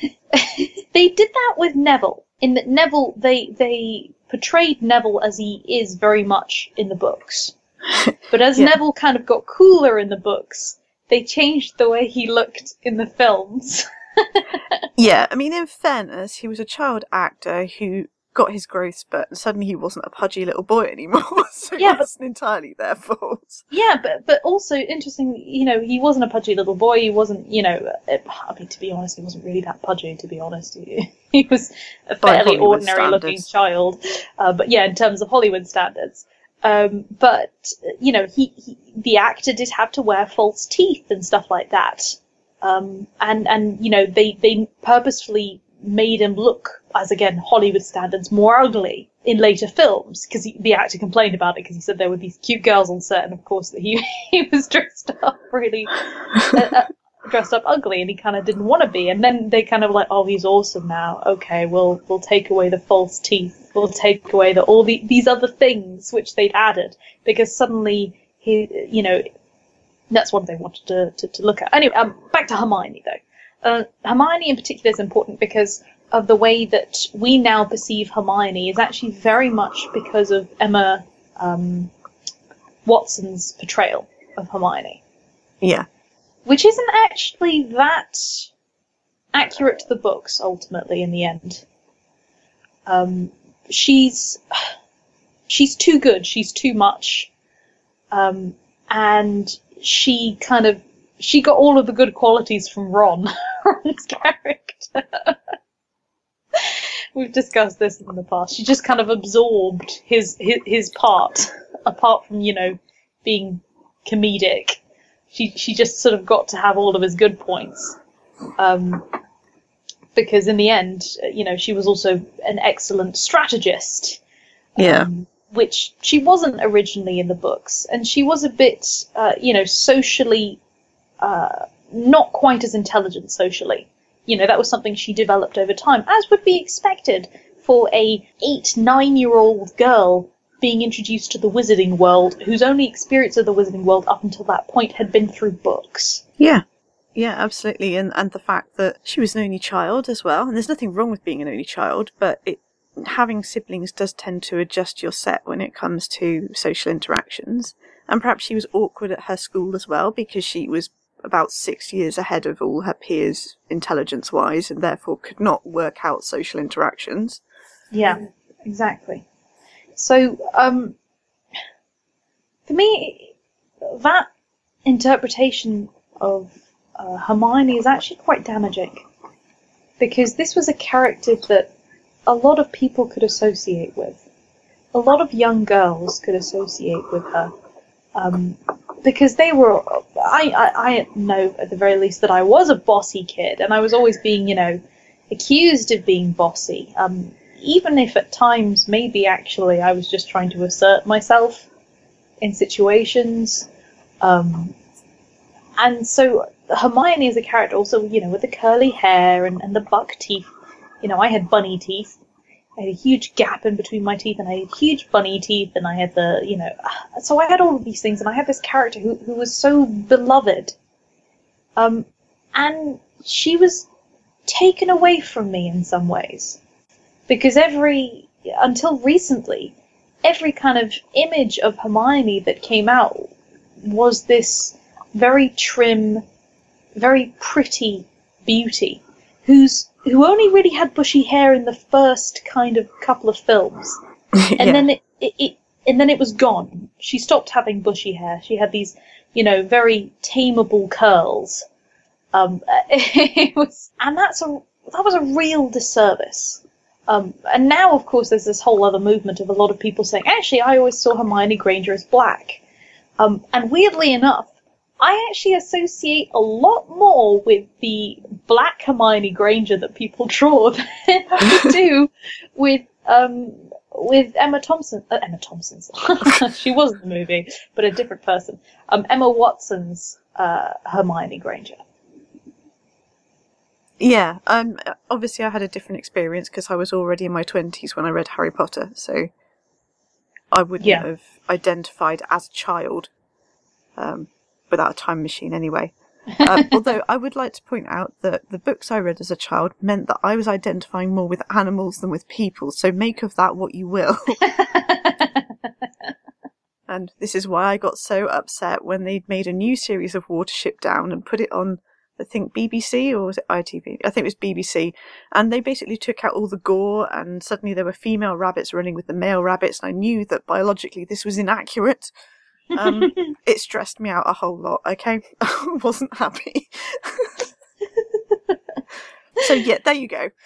they did that with Neville, in that Neville, they, they portrayed Neville as he is very much in the books. But as yeah. Neville kind of got cooler in the books, they changed the way he looked in the films. Yeah, I mean, in fairness, he was a child actor who got his growth spurt, and suddenly he wasn't a pudgy little boy anymore, so yeah, it wasn't but, entirely their fault. Yeah, but but also, interesting, you know, he wasn't a pudgy little boy, he wasn't, you know, I mean, to be honest, he wasn't really that pudgy, to be honest. He, he was a fairly ordinary-looking child, uh, but yeah, in terms of Hollywood standards. Um, but, you know, he, he the actor did have to wear false teeth and stuff like that. Um, and, and, you know, they, they purposefully made him look, as again, Hollywood standards, more ugly in later films, because the actor complained about it, because he said there were these cute girls on set, and of course that he, he was dressed up really, uh, uh, dressed up ugly, and he kind of didn't want to be, and then they kind of like, oh, he's awesome now, okay, we'll, we'll take away the false teeth, we'll take away the, all the, these other things which they'd added, because suddenly he, you know, that's what they wanted to, to, to look at. Anyway, um, back to Hermione, though. Uh, Hermione in particular is important because of the way that we now perceive Hermione is actually very much because of Emma um, Watson's portrayal of Hermione. Yeah. Which isn't actually that accurate to the books, ultimately, in the end. Um, she's she's too good, she's too much, um, and she kind of She got all of the good qualities from Ron, Ron's character. We've discussed this in the past. She just kind of absorbed his, his his part, apart from, you know, being comedic. She she just sort of got to have all of his good points. Um, because in the end, you know, she was also an excellent strategist. Yeah. Um, which she wasn't originally in the books. And she was a bit, uh, you know, socially... Uh, not quite as intelligent socially. You know, that was something she developed over time, as would be expected for a eight, nine-year-old girl being introduced to the wizarding world, whose only experience of the wizarding world up until that point had been through books. Yeah. Yeah, absolutely. And and the fact that she was an only child as well, and there's nothing wrong with being an only child, but it having siblings does tend to adjust your set when it comes to social interactions. And perhaps she was awkward at her school as well, because she was about six years ahead of all her peers intelligence-wise, and therefore could not work out social interactions. Yeah, exactly. So, um, for me, that interpretation of uh, Hermione is actually quite damaging, because this was a character that a lot of people could associate with. A lot of young girls could associate with her. Um, because they were, I, I, I know at the very least that I was a bossy kid, and I was always being, you know, accused of being bossy, um, even if at times maybe actually I was just trying to assert myself in situations. Um, and so Hermione as a character also, you know, with the curly hair and, and the buck teeth, you know, I had bunny teeth. I had a huge gap in between my teeth, and I had huge bunny teeth, and I had the, you know... So I had all of these things, and I had this character who, who was so beloved. Um, and she was taken away from me in some ways. Because every... until recently, every kind of image of Hermione that came out was this very trim, very pretty beauty, who's who only really had bushy hair in the first kind of couple of films, and Yeah. then it, it, it and then it was gone. She stopped having bushy hair. She had these, you know, very tameable curls. Um, it was, and that's a that was a real disservice. Um, and now, of course, there's this whole other movement of a lot of people saying, actually, I always saw Hermione Granger as black. Um, and weirdly enough, I actually associate a lot more with the black Hermione Granger that people draw than I do with um, with Emma Thompson. Uh, Emma Thompson's. She was in the movie, but a different person. Um, Emma Watson's uh, Hermione Granger. Yeah, um, obviously I had a different experience because I was already in my twenties when I read Harry Potter, so I wouldn't Yeah. have identified as a child um, without a time machine anyway. Uh, although I would like to point out that the books I read as a child meant that I was identifying more with animals than with people, so make of that what you will. And this is why I got so upset when they made a new series of Watership Down and put it on, I think, B B C, or was it I T V? I think it was B B C. And they basically took out all the gore, and suddenly there were female rabbits running with the male rabbits, and I knew that biologically this was inaccurate. Um, it stressed me out a whole lot, okay? I wasn't happy. So, yeah, there you go.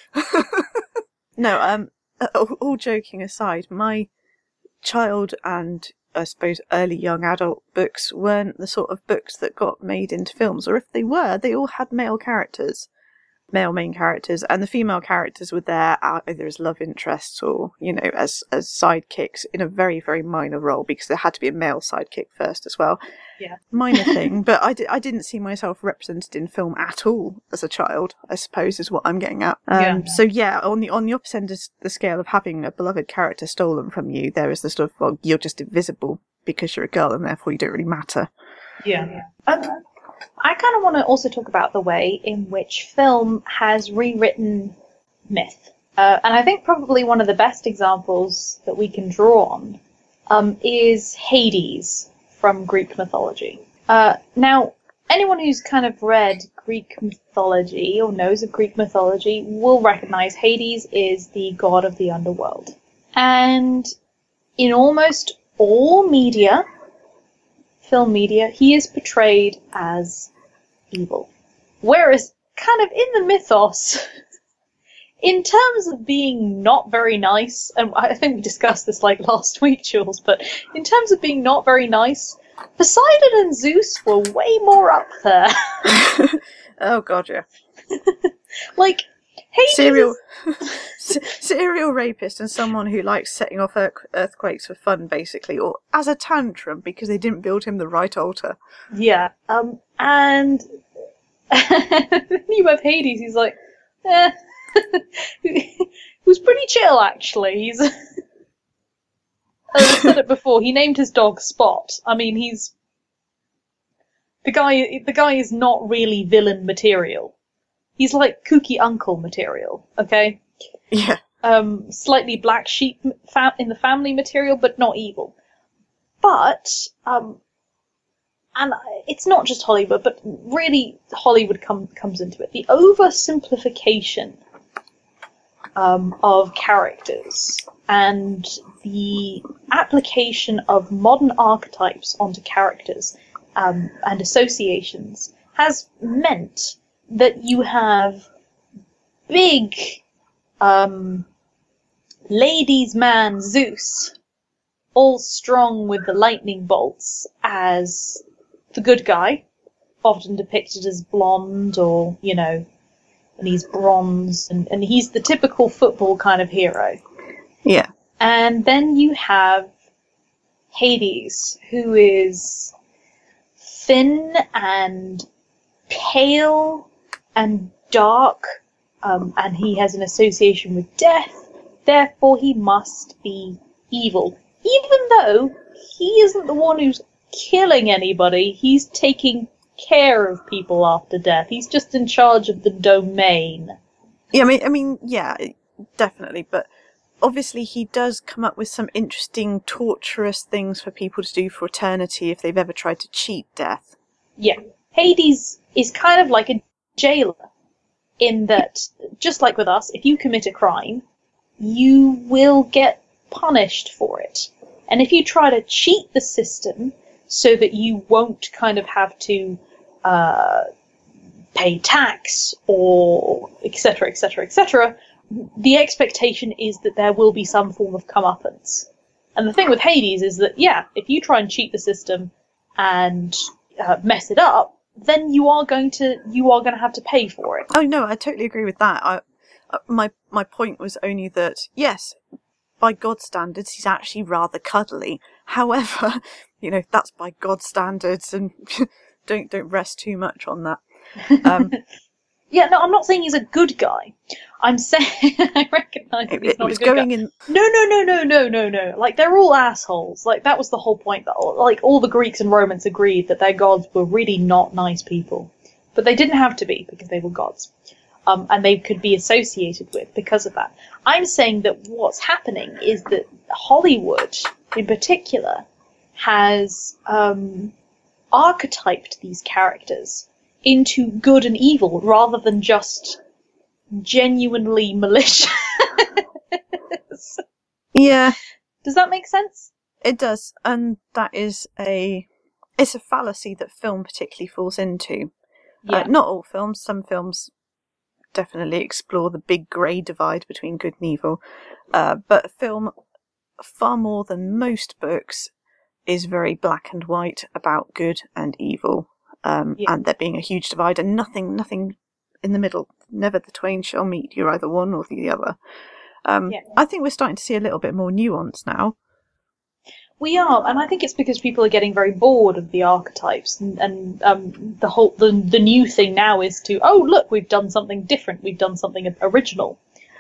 No, um, all, all joking aside, my child and I suppose early young adult books weren't the sort of books that got made into films, or if they were, they all had male characters, male main characters, and the female characters were there either as love interests or, you know, as as sidekicks in a very, very minor role, because there had to be a male sidekick first as well. Yeah. Minor thing, but I, di- I didn't see myself represented in film at all as a child, I suppose is what I'm getting at. Um, Yeah. So yeah, on the on the opposite end of the scale of having a beloved character stolen from you, there is the sort of, well, you're just invisible because you're a girl and therefore you don't really matter. Yeah. Um, I kind of want to also talk about the way in which film has rewritten myth. Uh, and I think probably one of the best examples that we can draw on um, is Hades from Greek mythology. Uh, now, anyone who's kind of read Greek mythology or knows of Greek mythology will recognize Hades is the god of the underworld. And in almost all media, film media, he is portrayed as evil. Whereas, kind of in the mythos, in terms of being not very nice, and I think we discussed this like last week, Jules, but in terms of being not very nice, Poseidon and Zeus were way more up there. Oh god, yeah. Like, Hades Serial, is- s- serial rapist and someone who likes setting off earth- earthquakes for fun, basically, or as a tantrum because they didn't build him the right altar. Yeah, um, and then you have Hades, he's like, eh. He was pretty chill, actually. He's, as I said it before, he named his dog Spot. I mean, he's, the guy, the guy is not really villain material. He's like kooky uncle material, okay? Yeah. Um, slightly black sheep fa- in the family material, but not evil. But, um, and it's not just Hollywood, but really Hollywood com- comes into it. The oversimplification um, of characters and the application of modern archetypes onto characters um, and associations has meant that you have big um, ladies' man Zeus, all strong with the lightning bolts, as the good guy, often depicted as blonde or, you know, and he's bronze, and, and he's the typical football kind of hero. Yeah. And then you have Hades, who is thin and pale and dark, um, and he has an association with death, therefore he must be evil. Even though he isn't the one who's killing anybody, he's taking care of people after death. He's just in charge of the domain. Yeah, I mean, I mean, yeah, definitely. But obviously he does come up with some interesting, torturous things for people to do for eternity if they've ever tried to cheat death. Yeah. Hades is kind of like a jailer, in that, just like with us, if you commit a crime, you will get punished for it. And if you try to cheat the system so that you won't kind of have to uh, pay tax or et cetera, et cetera, et cetera, the expectation is that there will be some form of comeuppance. And the thing with Hades is that, yeah, if you try and cheat the system and uh, mess it up, then you are going to you are going to have to pay for it. Oh no, I totally agree with that. I, uh, my my point was only that yes, by God's standards, he's actually rather cuddly. However, you know, that's by God's standards, and don't don't rest too much on that. Um, yeah, no, I'm not saying he's a good guy. I'm saying I recognise that he's it, not it was a good going guy. in. No, no, no, no, no, no, no. Like, they're all assholes. Like, that was the whole point. That like all the Greeks and Romans agreed that their gods were really not nice people, but they didn't have to be because they were gods, um, and they could be associated with because of that. I'm saying that what's happening is that Hollywood, in particular, has um, archetyped these characters into good and evil rather than just genuinely malicious. Yeah, Does that make sense? it does, and that is a it's a fallacy that film particularly falls into. Yeah. Uh, not all films. Some films definitely explore the big grey divide between good and evil, uh, but film, far more than most books, is very black and white about good and evil, um, Yeah. and there being a huge divide and nothing, nothing in the middle. Never the twain shall meet. You're either one or the other. Um, Yeah. I think we're starting to see a little bit more nuance now. We are, and I think it's because people are getting very bored of the archetypes, and, and um, the whole the the new thing now is to, oh look, we've done something different, we've done something original.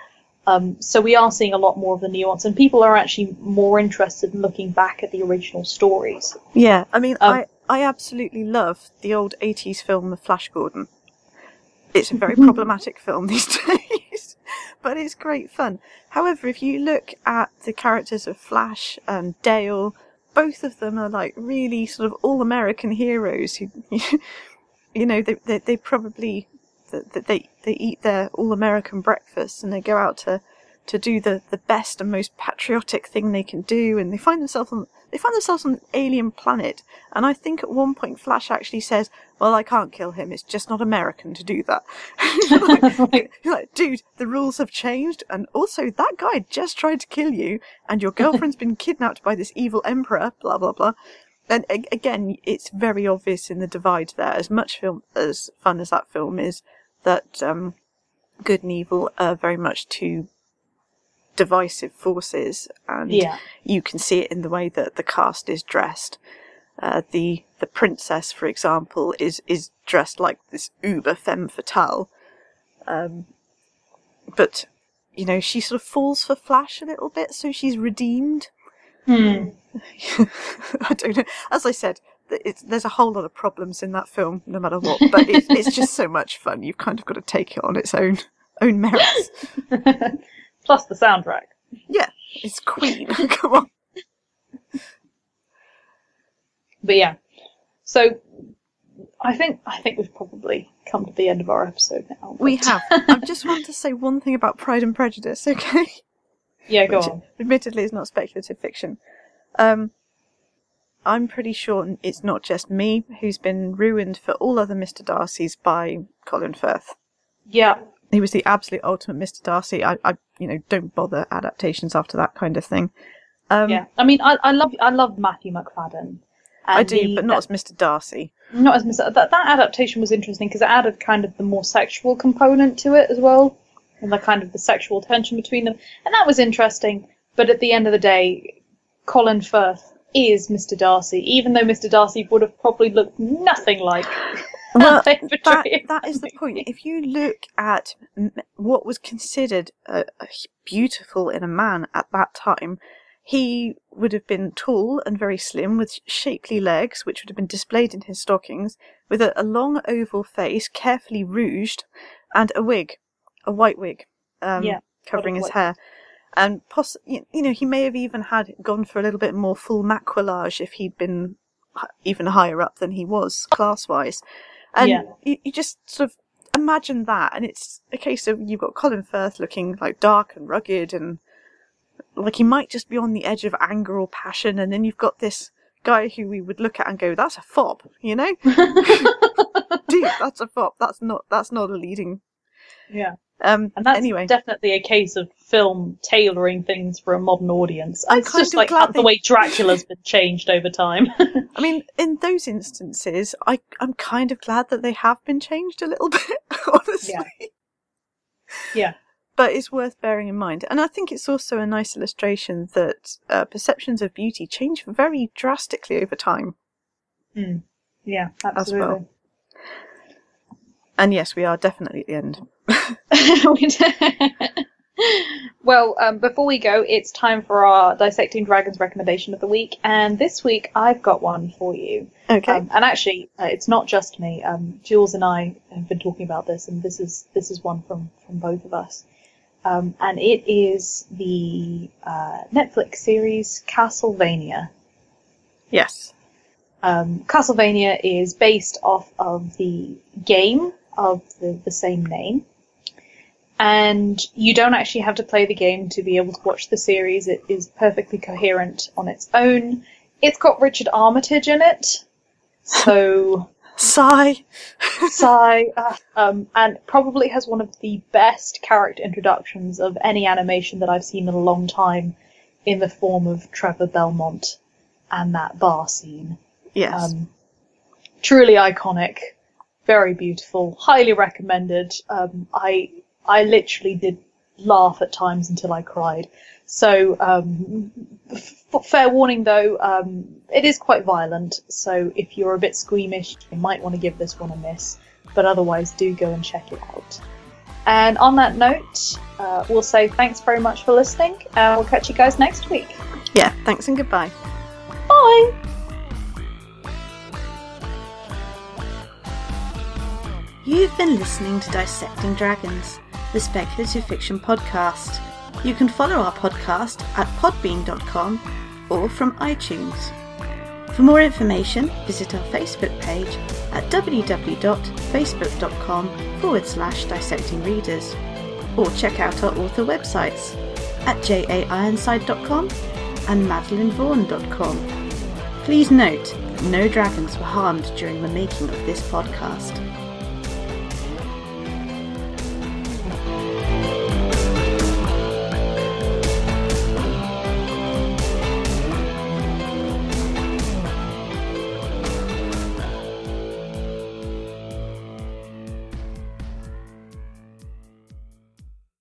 Um, so we are seeing a lot more of the nuance, and people are actually more interested in looking back at the original stories. Yeah, I mean, Um, I, I absolutely love the old eighties film, The Flash Gordon. It's a very problematic film these days, but it's great fun. However, if you look at the characters of Flash and Dale, both of them are like really sort of all-American heroes who, you know, they they, they probably they, they they eat their all-American breakfast and they go out to to do the, the best and most patriotic thing they can do, and they find themselves on they find themselves on an alien planet. And I think at one point Flash actually says, "Well, I can't kill him. It's just not American to do that." You're like, Right. you're like, dude, the rules have changed, and also that guy just tried to kill you, and your girlfriend's been kidnapped by this evil emperor. Blah blah blah. And a- again, it's very obvious in the divide there. As much film as fun as that film is, that um, good and evil are very much two divisive forces, and Yeah. you can see it in the way that the cast is dressed. Uh, the the princess, for example, is is dressed like this uber femme fatale, um, but you know, she sort of falls for Flash a little bit, so she's redeemed. Hmm. I don't know. As I said, it's, there's a whole lot of problems in that film, no matter what. But it's, it's just so much fun. You've kind of got to take it on its own own merits. Plus the soundtrack. Yeah, it's Queen. Come on. But yeah, so I think I think we've probably come to the end of our episode now. We but- have. I just want to say one thing about Pride and Prejudice, okay? Yeah, go Which, on. admittedly, is not speculative fiction. Um, I'm pretty sure it's not just me who's been ruined for all other Mister Darcys by Colin Firth. Yeah. He was the absolute ultimate Mister Darcy. I, I, you know, don't bother adaptations after that kind of thing. Um, Yeah. I mean, I, I love I love Matthew McFadden. I and do, the- but not as Mister Darcy. Not as Mister That that adaptation was interesting because it added kind of the more sexual component to it as well, and the kind of the sexual tension between them, and that was interesting. But at the end of the day, Colin Firth is Mister Darcy, even though Mister Darcy would have probably looked nothing like. Well, they that, portray him. that is the point. If you look at m- what was considered uh, uh, beautiful in a man at that time, he would have been tall and very slim, with shapely legs, which would have been displayed in his stockings, with a, a long oval face, carefully rouged, and a wig, a white wig, um, Yeah, covering white his wig. hair. And poss- you know, he may have even had gone for a little bit more full maquillage if he'd been even higher up than he was class-wise. And Yeah. you, you just sort of imagine that, and it's a case of you've got Colin Firth looking like dark and rugged and like he might just be on the edge of anger or passion, and then you've got this guy who we would look at and go, that's a fop, you know? Dude, that's a fop. That's not that's not a leading. Yeah. Um And that's anyway. definitely a case of film tailoring things for a modern audience. And I'm it's kind just of like glad how the they- way Dracula's been changed over time. I mean, in those instances, I I'm kind of glad that they have been changed a little bit, honestly. Yeah. Yeah. But it's worth bearing in mind. And I think it's also a nice illustration that uh, perceptions of beauty change very drastically over time. Mm. Yeah, As absolutely. well. And yes, we are definitely at the end. We do. Well, um, before we go, it's time for our Dissecting Dragons recommendation of the week. And this week, I've got one for you. Okay. Um, and actually, uh, it's not just me. Um, Jules and I have been talking about this, and this is this is one from, from both of us. Um, and it is the uh, Netflix series Castlevania. Yes. Um, Castlevania is based off of the game of the, the same name. And you don't actually have to play the game to be able to watch the series. It is perfectly coherent on its own. It's got Richard Armitage in it. So... Sigh. Sigh. Uh, um, and probably has one of the best character introductions of any animation that I've seen in a long time, in the form of Trevor Belmont and that bar scene. Yes. Um, truly iconic, very beautiful, highly recommended. Um, I I literally did laugh at times until I cried. So, um, f- fair warning though, um, it is quite violent, so if you're a bit squeamish, you might want to give this one a miss, but otherwise do go and check it out. And on that note, uh, we'll say thanks very much for listening, and we'll catch you guys next week. Yeah, thanks and goodbye. Bye! You've been listening to Dissecting Dragons, the speculative fiction podcast. You can follow our podcast at podbean dot com or from iTunes. For more information, visit our Facebook page at www.facebook.com forward slash dissecting readers, or check out our author websites at j a ironside dot com and madeline vaughan dot com. Please note that no dragons were harmed during the making of this podcast.